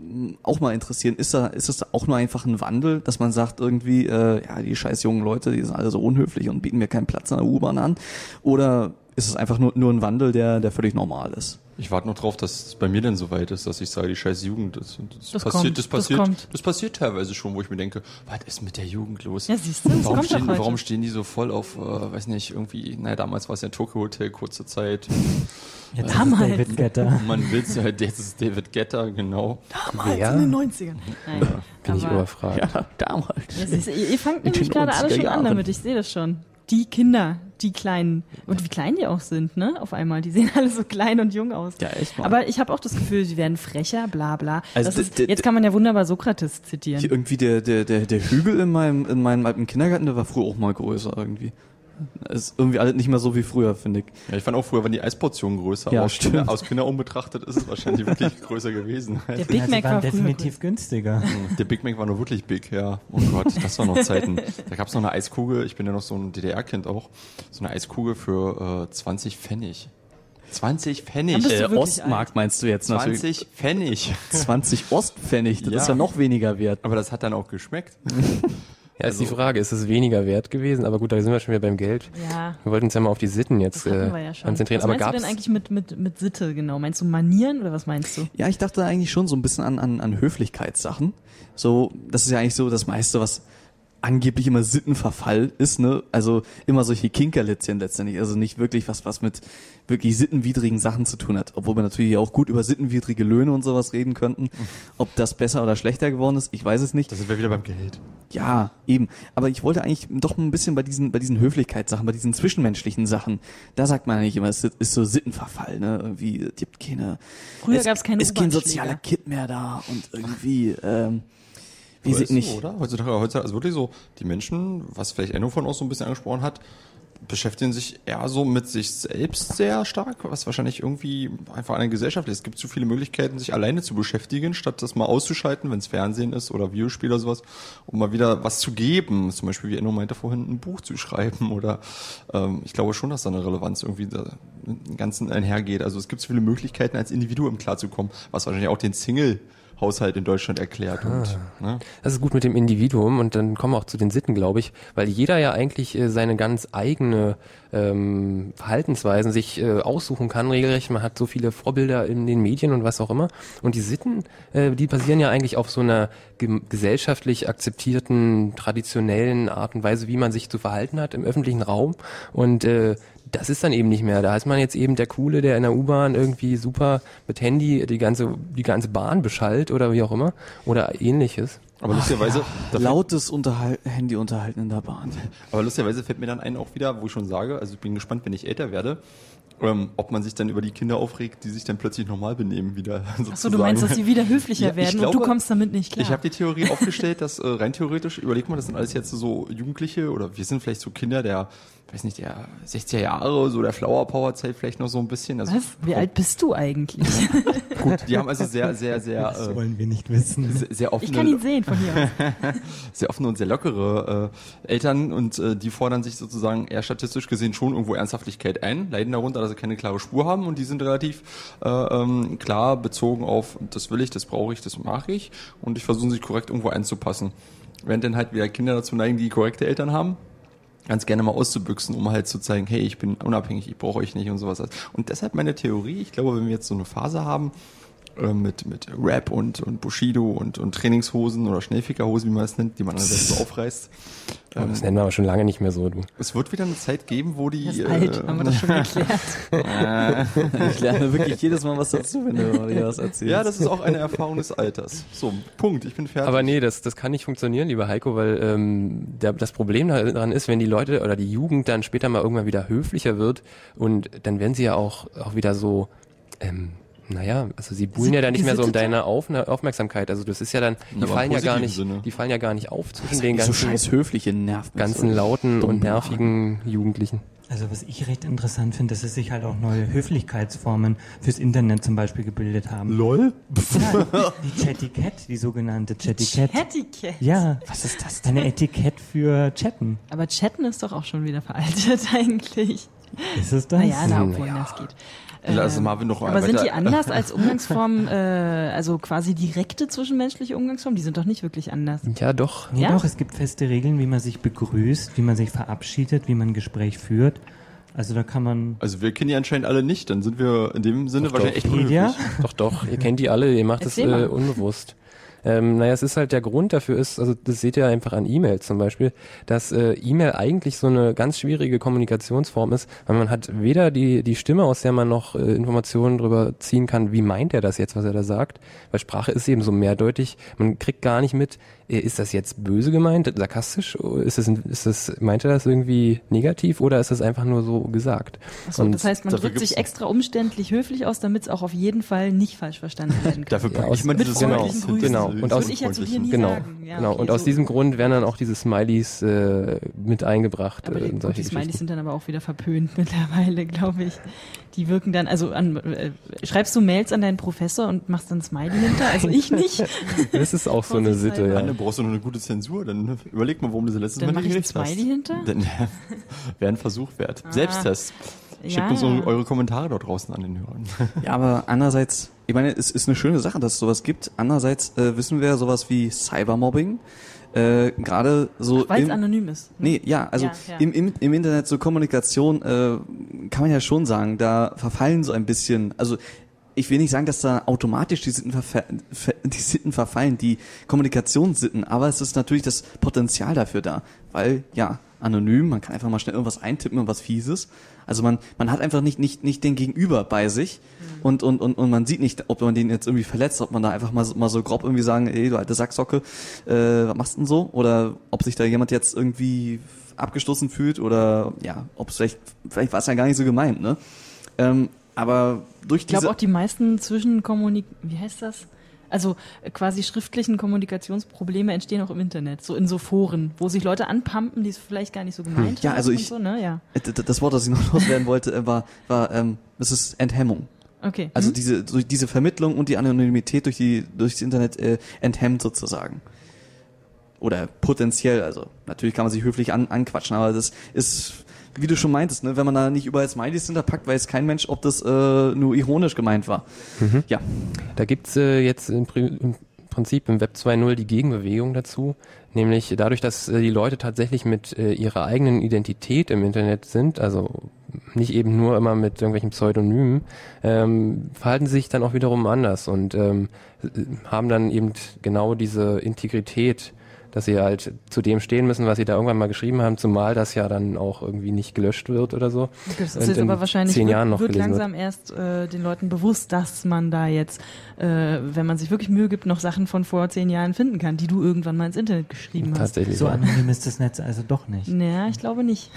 [SPEAKER 2] auch mal interessieren, ist da, ist das auch nur einfach ein Wandel, dass man sagt irgendwie, äh, ja, die scheiß jungen Leute, die sind alle so unhöflich und bieten mir keinen Platz in der U-Bahn an? Oder ist es einfach nur, nur ein Wandel, der, der völlig normal ist?
[SPEAKER 1] Ich warte noch drauf, dass es bei mir denn so weit ist, dass ich sage, die scheiß Jugend, das, das,
[SPEAKER 5] Das
[SPEAKER 1] passiert,
[SPEAKER 5] kommt,
[SPEAKER 1] das
[SPEAKER 5] das
[SPEAKER 1] passiert,
[SPEAKER 5] kommt.
[SPEAKER 1] das passiert teilweise schon, wo ich mir denke, was ist mit der Jugend los?
[SPEAKER 5] Ja, siehst du, das
[SPEAKER 1] warum,
[SPEAKER 5] kommt
[SPEAKER 1] stehen,
[SPEAKER 5] doch heute.
[SPEAKER 1] warum stehen die so voll auf, äh, weiß nicht, irgendwie, naja, damals war es ja Tokyo Hotel, kurze Zeit.
[SPEAKER 4] Jetzt
[SPEAKER 5] Damals.
[SPEAKER 4] ist es David Guetta.
[SPEAKER 1] Man will es ja, jetzt ist David Guetta, genau.
[SPEAKER 5] Damals
[SPEAKER 3] Wer?
[SPEAKER 5] in den neunzigern. Nein,
[SPEAKER 3] Bin ich
[SPEAKER 5] aber-
[SPEAKER 3] überfragt.
[SPEAKER 2] Ja, damals.
[SPEAKER 5] Ja, siehst du, ihr, ihr fangt
[SPEAKER 2] In
[SPEAKER 5] nämlich
[SPEAKER 2] den
[SPEAKER 5] gerade alle schon
[SPEAKER 2] neunziger
[SPEAKER 5] an
[SPEAKER 2] Jahren.
[SPEAKER 5] damit, ich sehe das schon. Die Kinder, die Kleinen. Und wie klein die auch sind, ne? Auf einmal. Die sehen alle so klein und jung aus.
[SPEAKER 2] Ja, echt mal.
[SPEAKER 5] Aber ich habe auch das Gefühl, sie werden frecher, bla bla.
[SPEAKER 2] Also
[SPEAKER 5] das
[SPEAKER 2] d-
[SPEAKER 5] ist,
[SPEAKER 2] d-
[SPEAKER 5] jetzt kann man ja wunderbar Sokrates zitieren.
[SPEAKER 2] Hier irgendwie der, der, der, der Hügel in meinem, in meinem alten Kindergarten, der war früher auch mal größer irgendwie. Ist irgendwie alles nicht mehr so wie früher, finde ich.
[SPEAKER 1] Ja, ich fand auch früher waren die Eisportionen größer,
[SPEAKER 2] Ja,
[SPEAKER 1] aber aus,
[SPEAKER 2] stimmt.
[SPEAKER 1] Kinder, aus Kinderaugen betrachtet ist es wahrscheinlich wirklich größer gewesen.
[SPEAKER 5] Der
[SPEAKER 4] Ja,
[SPEAKER 5] Big
[SPEAKER 4] sie
[SPEAKER 5] Mac
[SPEAKER 4] waren
[SPEAKER 5] war früher
[SPEAKER 4] definitiv
[SPEAKER 5] größer.
[SPEAKER 4] günstiger.
[SPEAKER 1] Der Big Mac war nur wirklich big, ja. Oh Gott, das waren noch Zeiten. Da gab es noch eine Eiskugel, ich bin ja noch so ein D D R-Kind auch, so eine Eiskugel für äh, zwanzig Pfennig. zwanzig
[SPEAKER 5] Dann
[SPEAKER 1] Pfennig.
[SPEAKER 5] bist du
[SPEAKER 2] Äh,
[SPEAKER 5] wirklich
[SPEAKER 2] Ostmark meinst du jetzt natürlich?
[SPEAKER 1] zwanzig Pfennig.
[SPEAKER 2] zwanzig Ostpfennig, das
[SPEAKER 1] Ja.
[SPEAKER 2] ist ja noch weniger wert.
[SPEAKER 1] Aber das hat dann auch geschmeckt.
[SPEAKER 3] Ja, ist die
[SPEAKER 1] Also-
[SPEAKER 3] Frage, ist es weniger wert gewesen? Aber gut, da sind wir schon wieder beim Geld.
[SPEAKER 5] Ja,
[SPEAKER 3] Wir wollten uns ja mal auf die Sitten jetzt
[SPEAKER 5] das hatten
[SPEAKER 3] äh,
[SPEAKER 5] wir ja schon.
[SPEAKER 3] konzentrieren.
[SPEAKER 5] Was
[SPEAKER 3] Aber
[SPEAKER 5] meinst du
[SPEAKER 3] gab's
[SPEAKER 5] denn eigentlich mit, mit, mit Sitte genau? Meinst du Manieren oder was meinst du?
[SPEAKER 2] Ja, ich dachte eigentlich schon so ein bisschen an, an, an Höflichkeitssachen. So, das ist ja eigentlich so das meiste, was angeblich immer Sittenverfall ist, ne? Also immer solche Kinkerlitzchen letztendlich. Also nicht wirklich was, was mit wirklich sittenwidrigen Sachen zu tun hat. Obwohl wir natürlich auch gut über sittenwidrige Löhne und sowas reden könnten. Ob das besser oder schlechter geworden ist, ich weiß es nicht.
[SPEAKER 1] Da sind wir wieder beim Geld.
[SPEAKER 2] Ja, eben. Aber ich wollte eigentlich doch ein bisschen bei diesen, bei diesen Höflichkeitssachen, bei diesen zwischenmenschlichen Sachen, da sagt man eigentlich immer, es ist so Sittenverfall, ne? Irgendwie, es gibt keine,
[SPEAKER 5] Früher
[SPEAKER 2] es,
[SPEAKER 5] gab's keine
[SPEAKER 2] es ist kein
[SPEAKER 5] U-Bahn-Schläger.
[SPEAKER 2] sozialer Kit mehr da und irgendwie, ähm, wie
[SPEAKER 1] Aber
[SPEAKER 2] sie
[SPEAKER 1] ist so,
[SPEAKER 2] nicht.
[SPEAKER 1] oder? Heutzutage, heutzutage, also wirklich so, die Menschen, was vielleicht Enno von uns so ein bisschen angesprochen hat, beschäftigen sich eher so mit sich selbst sehr stark, was wahrscheinlich irgendwie einfach an der Gesellschaft ist. Es gibt zu viele Möglichkeiten, sich alleine zu beschäftigen, statt das mal auszuschalten, wenn es Fernsehen ist oder Videospiel oder sowas, um mal wieder was zu geben. Zum Beispiel, wie Enno meinte vorhin, ein Buch zu schreiben oder ähm, ich glaube schon, dass da eine Relevanz irgendwie da im Ganzen einhergeht. Also es gibt zu viele Möglichkeiten, als Individuum klarzukommen, was wahrscheinlich auch den Single Haushalt in Deutschland erklärt. Und, ne?
[SPEAKER 3] Das ist gut mit dem Individuum und dann kommen wir auch zu den Sitten, glaube ich, weil jeder ja eigentlich äh, seine ganz eigene ähm, Verhaltensweisen sich äh, aussuchen kann, regelrecht. Man hat so viele Vorbilder in den Medien und was auch immer. Und die Sitten, äh, die basieren ja eigentlich auf so einer ge- gesellschaftlich akzeptierten, traditionellen Art und Weise, wie man sich zu verhalten hat im öffentlichen Raum. Und äh, das ist dann eben nicht mehr. Da ist man jetzt eben der Coole, der in der U-Bahn irgendwie super mit Handy die ganze, die ganze Bahn beschallt oder wie auch immer oder ähnliches.
[SPEAKER 1] Aber lustigerweise, da fällt-
[SPEAKER 2] Lautes Unterhal- Handy unterhalten in der Bahn.
[SPEAKER 1] aber lustigerweise fällt mir dann ein auch wieder, wo ich schon sage, also ich bin gespannt, wenn ich älter werde, ähm, ob man sich dann über die Kinder aufregt, die sich dann plötzlich normal benehmen wieder.
[SPEAKER 5] Achso, du meinst, dass sie wieder höflicher
[SPEAKER 1] Ja, ich
[SPEAKER 5] werden
[SPEAKER 1] glaube,
[SPEAKER 5] und du kommst damit nicht klar.
[SPEAKER 1] Ich habe die Theorie aufgestellt, dass äh, rein theoretisch, überleg mal, das sind alles jetzt so Jugendliche oder wir sind vielleicht so Kinder der, weiß nicht, der sechziger Jahre, so der Flower Power Zeit vielleicht noch so ein bisschen. Also,
[SPEAKER 5] Was? Wie alt bist du eigentlich?
[SPEAKER 1] Gut, die haben also sehr, sehr, sehr,
[SPEAKER 4] Das
[SPEAKER 1] äh,
[SPEAKER 4] wollen wir nicht wissen.
[SPEAKER 1] sehr, sehr offene,
[SPEAKER 5] Ich kann ihn sehen von hier aus.
[SPEAKER 1] sehr offene und sehr lockere äh, Eltern und äh, die fordern sich sozusagen eher statistisch gesehen schon irgendwo Ernsthaftigkeit ein, leiden darunter, dass sie keine klare Spur haben und die sind relativ äh, ähm, klar bezogen auf, das will ich, das brauche ich, das mache ich und ich versuche sich korrekt irgendwo einzupassen. Während dann halt wieder Kinder dazu neigen, die korrekte Eltern haben, ganz gerne mal auszubüchsen, um halt zu zeigen, hey, ich bin unabhängig, ich brauche euch nicht und sowas. Und deshalb meine Theorie, ich glaube, wenn wir jetzt so eine Phase haben, mit, mit Rap und, und Bushido und, und Trainingshosen oder Schnellfickerhosen, wie man es nennt, die man dann selbst so aufreißt.
[SPEAKER 3] Oh, das nennen wir aber schon lange nicht mehr so, du.
[SPEAKER 1] Es wird wieder eine Zeit geben, wo die...
[SPEAKER 5] Das ist alt, haben wir das schon geklärt.
[SPEAKER 2] Ich lerne wirklich jedes Mal was dazu, wenn du dir was erzählst.
[SPEAKER 1] Ja, das ist auch eine Erfahrung des Alters. So, Punkt, ich bin fertig.
[SPEAKER 3] Aber nee, das, das kann nicht funktionieren, lieber Heiko, weil ähm, der, das Problem daran ist, wenn die Leute oder die Jugend dann später mal irgendwann wieder höflicher wird und dann werden sie ja auch, auch wieder so... Ähm, Naja, also sie buhlen
[SPEAKER 5] Sie-
[SPEAKER 3] ja dann nicht mehr so um
[SPEAKER 5] gesitteter?
[SPEAKER 3] deine Auf Aufmerksamkeit. Also das ist ja dann, die
[SPEAKER 1] aber im
[SPEAKER 3] fallen ja gar nicht,
[SPEAKER 1] positiven Sinne.
[SPEAKER 3] die fallen ja gar nicht auf zwischen
[SPEAKER 2] so
[SPEAKER 3] den ganzen,
[SPEAKER 2] scheiß höfliche nervt mich
[SPEAKER 3] ganzen
[SPEAKER 2] so.
[SPEAKER 3] lauten
[SPEAKER 2] Dumm
[SPEAKER 3] und nervigen Jugendlichen.
[SPEAKER 4] Also was ich recht interessant finde, dass es sich halt auch neue Höflichkeitsformen fürs Internet zum Beispiel gebildet haben.
[SPEAKER 1] LOL?
[SPEAKER 4] Ja, die Chatticat, die sogenannte Chatticat.
[SPEAKER 5] Etiquette.
[SPEAKER 4] Ja,
[SPEAKER 2] Was ist das denn?
[SPEAKER 4] eine Etikett für Chatten.
[SPEAKER 5] Aber Chatten ist doch auch schon wieder veraltet eigentlich.
[SPEAKER 4] Ist es das?
[SPEAKER 5] Naja, na,
[SPEAKER 3] Hm,
[SPEAKER 5] obwohl
[SPEAKER 3] ja.
[SPEAKER 5] das geht.
[SPEAKER 1] Äh, also Marvin noch
[SPEAKER 5] aber sind die anders als Umgangsformen, äh, also quasi direkte zwischenmenschliche Umgangsformen? Die sind doch nicht wirklich anders.
[SPEAKER 3] Ja, doch.
[SPEAKER 4] Nee,
[SPEAKER 5] Ja?
[SPEAKER 4] doch, es gibt feste Regeln, wie man sich begrüßt, wie man sich verabschiedet, wie man ein Gespräch führt. Also da kann man...
[SPEAKER 1] Also wir kennen die anscheinend alle nicht, dann sind wir in dem Sinne
[SPEAKER 3] Doch,
[SPEAKER 1] wahrscheinlich echt
[SPEAKER 4] Wikipedia?
[SPEAKER 1] unhöflich.
[SPEAKER 3] Doch, doch, ihr kennt die alle, ihr macht es
[SPEAKER 5] Erzähl mal.
[SPEAKER 3] äh, unbewusst. Ähm, naja, es ist halt der Grund dafür ist, also das seht ihr einfach an E-Mails zum Beispiel, dass äh, E-Mail eigentlich so eine ganz schwierige Kommunikationsform ist, weil man hat weder die die Stimme, aus der man noch äh, Informationen drüber ziehen kann, wie meint er das jetzt, was er da sagt, weil Sprache ist eben so mehrdeutig, man kriegt gar nicht mit, äh, ist das jetzt böse gemeint, sarkastisch, ist das, ist das, meint er das irgendwie negativ oder ist das einfach nur so gesagt?
[SPEAKER 5] Achso,
[SPEAKER 3] Und
[SPEAKER 5] das heißt, man
[SPEAKER 1] dafür
[SPEAKER 5] drückt sich
[SPEAKER 1] gibt's-
[SPEAKER 5] extra umständlich höflich aus, damit es auch auf jeden Fall nicht falsch verstanden werden kann.
[SPEAKER 1] Dafür packe
[SPEAKER 3] Ja,
[SPEAKER 1] ich mal
[SPEAKER 5] mit
[SPEAKER 1] dieses
[SPEAKER 3] genau,
[SPEAKER 5] freundlichen Grüßen.
[SPEAKER 3] genau. Und aus,
[SPEAKER 5] Würde ich ja zu dir nie
[SPEAKER 3] genau,
[SPEAKER 5] sagen. Ja,
[SPEAKER 3] genau.
[SPEAKER 5] okay,
[SPEAKER 3] Und aus
[SPEAKER 5] so-
[SPEAKER 3] diesem Grund werden dann auch diese Smileys äh, mit eingebracht.
[SPEAKER 5] Aber
[SPEAKER 3] äh,
[SPEAKER 5] die,
[SPEAKER 3] in
[SPEAKER 5] gut,
[SPEAKER 3] solche
[SPEAKER 5] die Smileys
[SPEAKER 3] Geschichten.
[SPEAKER 5] sind dann aber auch wieder verpönt mittlerweile, glaube ich. Die wirken dann, also an, äh, schreibst du Mails an deinen Professor und machst dann ein Smiley hinter? Also ich nicht.
[SPEAKER 3] Das ist auch so eine Sitte,
[SPEAKER 5] Vorsichtshalber.
[SPEAKER 3] ja.
[SPEAKER 1] Anne, brauchst du noch eine gute Zensur? Dann überleg mal, warum du das letztes
[SPEAKER 5] Dann
[SPEAKER 1] Mal
[SPEAKER 5] mache
[SPEAKER 1] nicht
[SPEAKER 5] ich ein
[SPEAKER 1] gekriegt hast.
[SPEAKER 5] Smiley hinter?
[SPEAKER 1] Dann wäre ein Versuch wert. Selbsttest. Schickt
[SPEAKER 5] Ja.
[SPEAKER 1] uns eure, eure Kommentare dort draußen an den Hörern.
[SPEAKER 2] Ja, aber andererseits, ich meine, es ist eine schöne Sache, dass es sowas gibt. Andererseits äh, wissen wir ja sowas wie Cybermobbing. Äh, gerade so
[SPEAKER 5] Weil es
[SPEAKER 2] im-
[SPEAKER 5] anonym ist.
[SPEAKER 2] Nee, ja, also
[SPEAKER 5] Ja, ja.
[SPEAKER 2] Im, im, im Internet so Kommunikation äh, kann man ja schon sagen, da verfallen so ein bisschen, also ich will nicht sagen, dass da automatisch die Sitten, verfa- ver- die Sitten verfallen, die Kommunikationssitten, aber es ist natürlich das Potenzial dafür da, weil ja, anonym, man kann einfach mal schnell irgendwas eintippen und was Fieses. Also man man hat einfach nicht nicht nicht den Gegenüber bei sich
[SPEAKER 5] Mhm.
[SPEAKER 2] und und und und man sieht nicht, ob man den jetzt irgendwie verletzt, ob man da einfach mal so- mal so grob irgendwie sagen, ey du alte Sacksocke, äh, was machst du denn so? Oder ob sich da jemand jetzt irgendwie abgestoßen fühlt oder ja, ob es vielleicht vielleicht war es ja gar nicht so gemeint, ne? Ähm, aber durch
[SPEAKER 5] Ich glaube
[SPEAKER 2] diese
[SPEAKER 5] auch die meisten Zwischenkommunik... Wie heißt das? Also äh, quasi schriftlichen Kommunikationsprobleme entstehen auch im Internet, so in so Foren, wo sich Leute anpumpen, die es vielleicht gar nicht so gemeint
[SPEAKER 2] Ja,
[SPEAKER 5] haben
[SPEAKER 2] also
[SPEAKER 5] und
[SPEAKER 2] ich-
[SPEAKER 5] so, ne? Ja.
[SPEAKER 2] äh, d- das Wort, das ich noch loswerden wollte, äh, war war ähm, es ist Enthemmung.
[SPEAKER 5] Okay.
[SPEAKER 2] Also
[SPEAKER 5] hm?
[SPEAKER 2] diese durch diese Vermittlung und die Anonymität durch die durch das Internet äh, enthemmt sozusagen. Oder potenziell, also natürlich kann man sich höflich an, anquatschen, aber das ist, wie du schon meintest, ne, wenn man da nicht überall Smileys hinterpackt, weiß kein Mensch, ob das äh, nur ironisch gemeint war.
[SPEAKER 3] Mhm.
[SPEAKER 2] Ja.
[SPEAKER 3] Da gibt's äh, jetzt im, Pri- im Prinzip im Web zwei Punkt null die Gegenbewegung dazu, nämlich dadurch, dass äh, die Leute tatsächlich mit äh, ihrer eigenen Identität im Internet sind, also nicht eben nur immer mit irgendwelchen Pseudonymen, ähm, verhalten sie sich dann auch wiederum anders und ähm, haben dann eben genau diese Integrität, dass sie halt zu dem stehen müssen, was sie da irgendwann mal geschrieben haben, zumal das ja dann auch irgendwie nicht gelöscht wird oder so.
[SPEAKER 5] Das
[SPEAKER 3] und
[SPEAKER 5] ist jetzt
[SPEAKER 3] in
[SPEAKER 5] aber wahrscheinlich
[SPEAKER 3] zehn
[SPEAKER 5] wird,
[SPEAKER 3] Jahren noch
[SPEAKER 5] wird
[SPEAKER 3] gelesen
[SPEAKER 5] langsam erst äh, den Leuten bewusst, dass man da jetzt, äh, wenn man sich wirklich Mühe gibt, noch Sachen von vor zehn Jahren finden kann, die du irgendwann mal ins Internet geschrieben hast.
[SPEAKER 3] Tatsächlich.
[SPEAKER 4] So
[SPEAKER 3] ja.
[SPEAKER 4] anonym ist das Netz also doch nicht.
[SPEAKER 5] Naja, ich glaube nicht.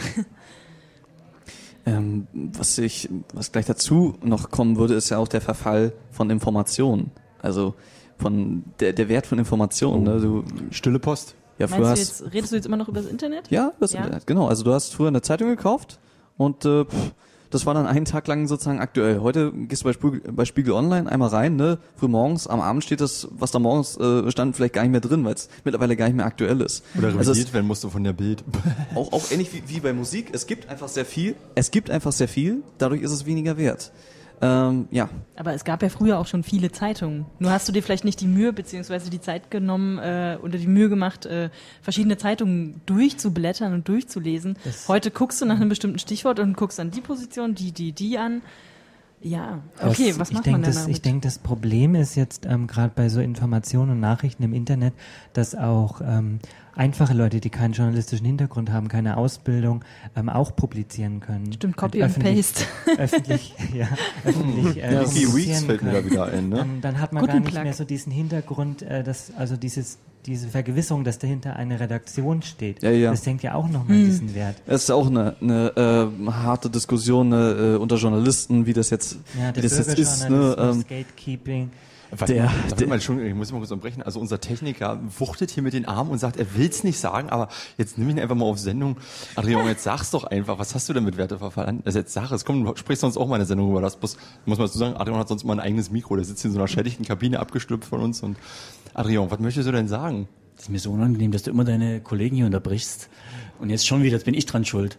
[SPEAKER 2] Ähm, was ich, was gleich dazu noch kommen würde, ist ja auch der Verfall von Informationen. Also von der der Wert von Informationen. Ne? Du,
[SPEAKER 1] Stille Post.
[SPEAKER 2] ja, früher
[SPEAKER 5] Meinst du
[SPEAKER 2] hast
[SPEAKER 5] jetzt, redest du jetzt immer noch über das Internet?
[SPEAKER 2] ja das
[SPEAKER 5] Ja.
[SPEAKER 2] Internet, genau. Also du hast früher eine Zeitung gekauft und äh, pff, das war dann einen Tag lang sozusagen aktuell. Heute gehst du bei Spiegel, bei Spiegel Online einmal rein, ne? Früh morgens, am Abend steht das, was da morgens äh, stand, vielleicht gar nicht mehr drin, weil es mittlerweile gar nicht mehr aktuell ist.
[SPEAKER 1] Oder
[SPEAKER 2] Also es-
[SPEAKER 1] revidiert werden musste von der Bild.
[SPEAKER 2] Auch, auch ähnlich wie, wie bei Musik. Es gibt einfach sehr viel. Es gibt einfach sehr viel. Dadurch ist es weniger wert. Ähm, ja.
[SPEAKER 5] Aber es gab ja früher auch schon viele Zeitungen. Nur hast du dir vielleicht nicht die Mühe beziehungsweise die Zeit genommen äh, oder die Mühe gemacht, äh, verschiedene Zeitungen durchzublättern und durchzulesen.
[SPEAKER 4] Das-
[SPEAKER 5] Heute guckst du nach einem bestimmten Stichwort und guckst dann die Position, die, die, die an. Ja, okay,
[SPEAKER 4] Das-
[SPEAKER 5] was
[SPEAKER 4] ich
[SPEAKER 5] macht
[SPEAKER 4] denk,
[SPEAKER 5] man denn
[SPEAKER 4] das,
[SPEAKER 5] damit?
[SPEAKER 4] Ich denke, das Problem ist jetzt ähm, gerade bei so Informationen und Nachrichten im Internet, dass auch ähm, einfache Leute, die keinen journalistischen Hintergrund haben, keine Ausbildung, ähm, auch publizieren können.
[SPEAKER 5] Stimmt, Copy
[SPEAKER 4] Und
[SPEAKER 5] and Paste.
[SPEAKER 4] Öffentlich, ja, öffentlich äh,
[SPEAKER 1] Ja, Wiki
[SPEAKER 4] kommunizieren
[SPEAKER 1] Weeks fällt mir da
[SPEAKER 4] können.
[SPEAKER 1] wieder ein, ne?
[SPEAKER 4] Dann, dann hat man
[SPEAKER 5] Guten
[SPEAKER 4] gar nicht
[SPEAKER 5] Plug.
[SPEAKER 4] mehr so diesen Hintergrund, äh, dass, also dieses, diese Vergewisserung, dass dahinter eine Redaktion steht.
[SPEAKER 2] Ja, ja.
[SPEAKER 4] Das senkt ja auch nochmal
[SPEAKER 5] Hm.
[SPEAKER 4] diesen Wert.
[SPEAKER 2] Es ist auch eine, eine äh, harte Diskussion ne, äh, unter Journalisten, wie das jetzt,
[SPEAKER 4] Ja,
[SPEAKER 2] wie
[SPEAKER 4] der
[SPEAKER 2] das jetzt ist. Ne,
[SPEAKER 4] Bürgerjournalismus,
[SPEAKER 2] ähm,
[SPEAKER 4] Gatekeeping.
[SPEAKER 1] Warte,
[SPEAKER 2] Der-
[SPEAKER 1] mal, warte
[SPEAKER 2] der-
[SPEAKER 1] mal, Entschuldigung, ich muss mal kurz unterbrechen. Also unser Techniker wuchtet hier mit den Armen und sagt, er will's nicht sagen, aber jetzt nimm ihn einfach mal auf Sendung. Adrian, jetzt sag's doch einfach, was hast du denn mit Werteverfall an? Also jetzt sag es, komm, du sprichst sonst auch mal eine Sendung über das. Muss, muss man dazu sagen, Adrian hat sonst mal ein eigenes Mikro, der sitzt hier in so einer schädigen Kabine abgestülpt von uns. Und Adrian, was möchtest du denn sagen?
[SPEAKER 7] Das ist mir so unangenehm, dass du immer deine Kollegen hier unterbrichst. Und jetzt schon wieder, jetzt bin ich dran schuld.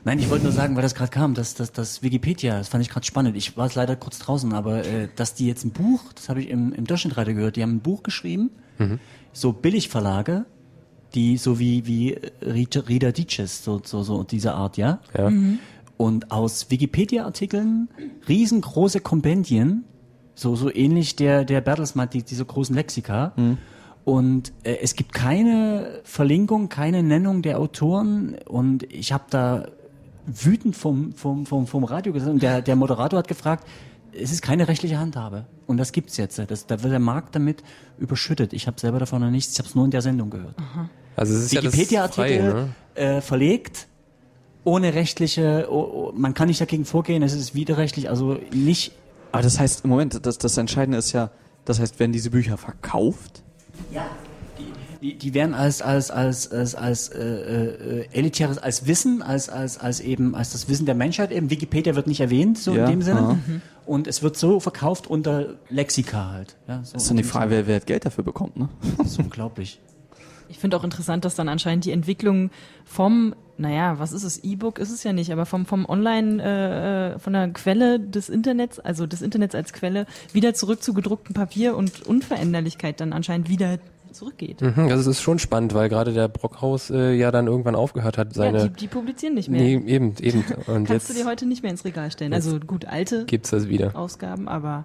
[SPEAKER 7] Nein, ich wollte nur sagen, weil das gerade kam, dass das, das Wikipedia, das fand ich gerade spannend. Ich war jetzt leider kurz draußen, aber äh, dass die jetzt ein Buch, das habe ich im, im Durchschnittreiter gehört, die haben ein Buch geschrieben, mhm. so Billigverlage, die so wie wie Reader Digest, so so so diese Art, ja.
[SPEAKER 3] ja.
[SPEAKER 7] Mhm. Und aus Wikipedia-Artikeln riesengroße Kompendien, so so ähnlich der der Bertelsmann, die diese großen Lexika. Mhm. Und äh, es gibt keine Verlinkung, keine Nennung der Autoren. Und ich habe da wütend vom vom vom vom Radio gesagt. Und der der Moderator hat gefragt, es ist keine rechtliche Handhabe. Und das gibt's jetzt. Das, da wird der Markt damit überschüttet. Ich habe selber davon noch nichts. Ich habe es nur in der Sendung gehört.
[SPEAKER 3] Aha. Also es ist
[SPEAKER 7] Wikipedia-Artikel
[SPEAKER 3] ja das frei, ne?
[SPEAKER 7] äh, verlegt, ohne rechtliche. Oh, oh, man kann nicht dagegen vorgehen. Es ist widerrechtlich. Also nicht.
[SPEAKER 2] Aber das heißt, im Moment, das, das Entscheidende ist ja, das heißt, werden diese Bücher verkauft?
[SPEAKER 7] Ja. Die, die werden als als als als als äh, äh, elitäres, als Wissen, als als als eben als das Wissen der Menschheit. Eben Wikipedia wird nicht erwähnt, so
[SPEAKER 2] ja,
[SPEAKER 7] in dem Sinne.
[SPEAKER 2] Mhm.
[SPEAKER 7] Und es wird so verkauft unter Lexika halt. Ja, so
[SPEAKER 2] das ist dann die Frage, wer, wer Geld dafür bekommt, ne?
[SPEAKER 7] Das ist unglaublich.
[SPEAKER 5] Ich finde auch interessant, dass dann anscheinend die Entwicklung vom, naja, was ist es, E-Book ist es ja nicht, aber vom vom Online, äh, von der Quelle des Internets, also des Internets als Quelle, wieder zurück zu gedrucktem Papier und Unveränderlichkeit dann anscheinend wieder zurückgeht.
[SPEAKER 3] Mhm, also es ist schon spannend, weil gerade der Brockhaus äh, ja dann irgendwann aufgehört hat, seine...
[SPEAKER 5] Ja, die, die publizieren nicht mehr.
[SPEAKER 3] Nee, eben, eben. Und
[SPEAKER 5] Kannst
[SPEAKER 3] jetzt
[SPEAKER 5] du dir heute nicht mehr ins Regal stellen. Also gut, alte
[SPEAKER 3] gibt's das wieder.
[SPEAKER 5] Ausgaben, aber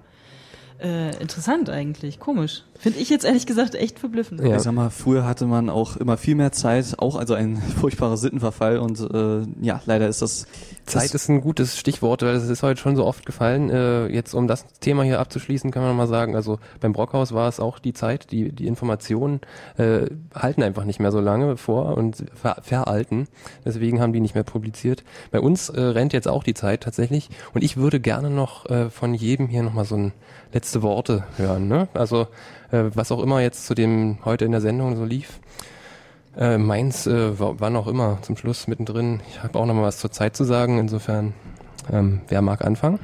[SPEAKER 5] äh, interessant eigentlich, komisch. Finde ich jetzt ehrlich gesagt echt verblüffend.
[SPEAKER 2] Ja. Ich sag mal, früher hatte man auch immer viel mehr Zeit, auch also ein furchtbarer Sittenverfall und äh, ja, leider ist das...
[SPEAKER 3] Zeit ist ein gutes Stichwort, weil es ist heute schon so oft gefallen. Äh, jetzt, um das Thema hier abzuschließen, kann man mal sagen, also beim Brockhaus war es auch die Zeit, die die Informationen äh, halten einfach nicht mehr so lange vor und ver veralten. Deswegen haben die nicht mehr publiziert. Bei uns äh, rennt jetzt auch die Zeit tatsächlich und ich würde gerne noch äh, von jedem hier nochmal so ein letzte Worte hören. Ne? Also äh, was auch immer jetzt zu dem heute in der Sendung so lief. Äh, meins äh, wann auch immer zum Schluss mittendrin. Ich habe auch noch mal was zur Zeit zu sagen. Insofern, ähm, wer mag anfangen?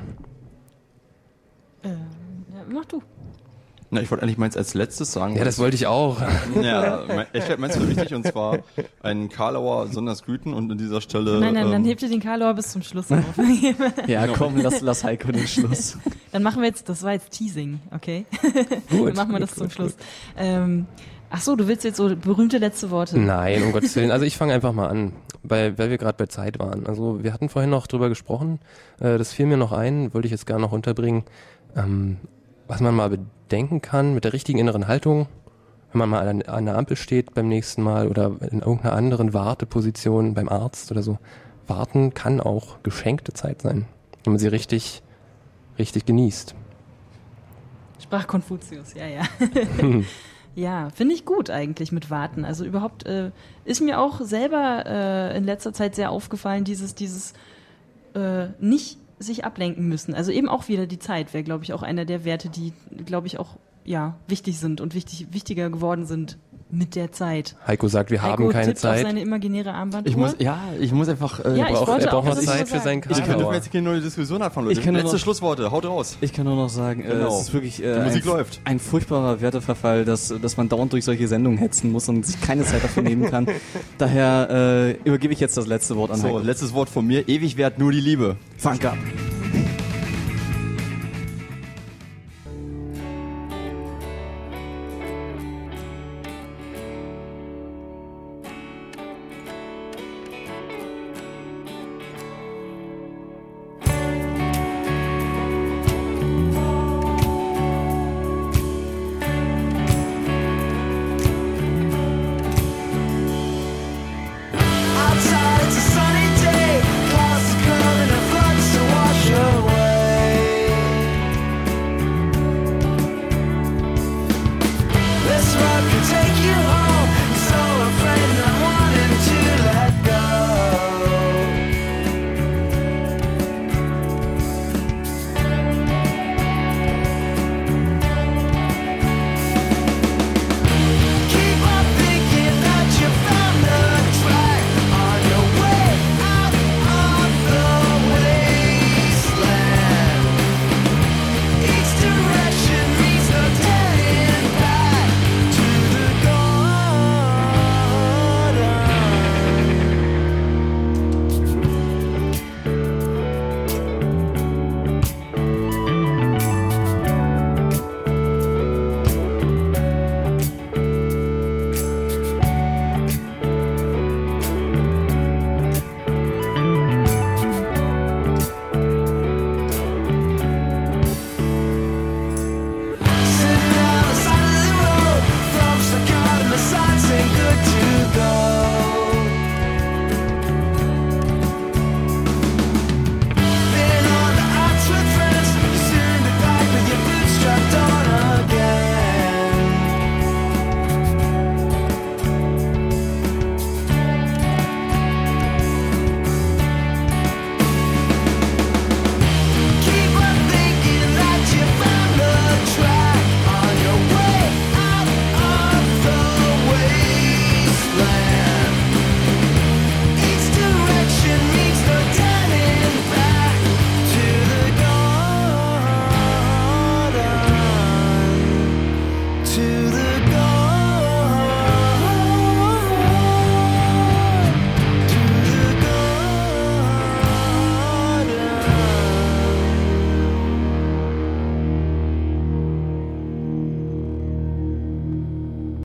[SPEAKER 5] Äh, ja, mach du.
[SPEAKER 1] Na, ich wollte eigentlich meins als letztes sagen.
[SPEAKER 3] Ja, das wollte ich auch.
[SPEAKER 1] Ja, ich hätte meins für wichtig und zwar ein Karlauer Sondersgüten und an dieser Stelle...
[SPEAKER 5] Nein, nein,
[SPEAKER 1] ähm,
[SPEAKER 5] dann hebt ihr den Karlauer bis zum Schluss auf.
[SPEAKER 2] Ja, komm, lass, lass Heiko den Schluss.
[SPEAKER 5] Dann machen wir jetzt, das war jetzt Teasing, okay?
[SPEAKER 3] Gut.
[SPEAKER 5] Dann machen wir das
[SPEAKER 3] gut,
[SPEAKER 5] zum
[SPEAKER 3] gut,
[SPEAKER 5] Schluss. Ähm, Ach so, du willst jetzt so berühmte letzte Worte?
[SPEAKER 3] Nein, um Gottes Willen. Also ich fange einfach mal an, weil, weil wir gerade bei Zeit waren. Also wir hatten vorhin noch drüber gesprochen, äh, das fiel mir noch ein, wollte ich jetzt gerne noch unterbringen, ähm, was man mal bedenken kann mit der richtigen inneren Haltung, wenn man mal an, an der Ampel steht beim nächsten Mal oder in irgendeiner anderen Warteposition beim Arzt oder so. Warten kann auch geschenkte Zeit sein, wenn man sie richtig, richtig genießt.
[SPEAKER 5] Sprach Konfuzius, ja, ja. Ja, finde ich gut eigentlich mit Warten. Also überhaupt äh, ist mir auch selber äh, in letzter Zeit sehr aufgefallen, dieses, dieses äh, nicht sich ablenken müssen. Also eben auch wieder die Zeit wäre, glaube ich, auch einer der Werte, die, glaube ich, auch ja wichtig sind und wichtig, wichtiger geworden sind mit der Zeit.
[SPEAKER 3] Heiko sagt, wir
[SPEAKER 5] Heiko
[SPEAKER 3] haben keine
[SPEAKER 5] tippt
[SPEAKER 3] Zeit.
[SPEAKER 5] auf seine imaginäre Armbanduhr.
[SPEAKER 1] Ich muss, ja, ich muss einfach... Äh,
[SPEAKER 5] ja, ich
[SPEAKER 3] braucht,
[SPEAKER 5] wollte
[SPEAKER 3] er braucht
[SPEAKER 5] auch
[SPEAKER 3] noch Zeit für seinen
[SPEAKER 1] Ich kann
[SPEAKER 3] Karlauer.
[SPEAKER 1] jetzt keine neue Diskussion anfangen, Leute.
[SPEAKER 2] Ich kann nur
[SPEAKER 1] Letzte
[SPEAKER 2] noch-
[SPEAKER 1] Schlussworte, haut raus.
[SPEAKER 2] Ich kann nur noch sagen, äh,
[SPEAKER 1] Genau.
[SPEAKER 2] es ist wirklich äh,
[SPEAKER 1] Die Musik
[SPEAKER 2] ein,
[SPEAKER 1] läuft.
[SPEAKER 2] ein furchtbarer Werteverfall, dass, dass man dauernd durch solche Sendungen hetzen muss und sich keine Zeit dafür nehmen kann. Daher äh, übergebe ich jetzt das letzte Wort an
[SPEAKER 1] So,
[SPEAKER 2] Heiko.
[SPEAKER 1] letztes Wort von mir. Ewig währt nur die Liebe.
[SPEAKER 2] Funk up.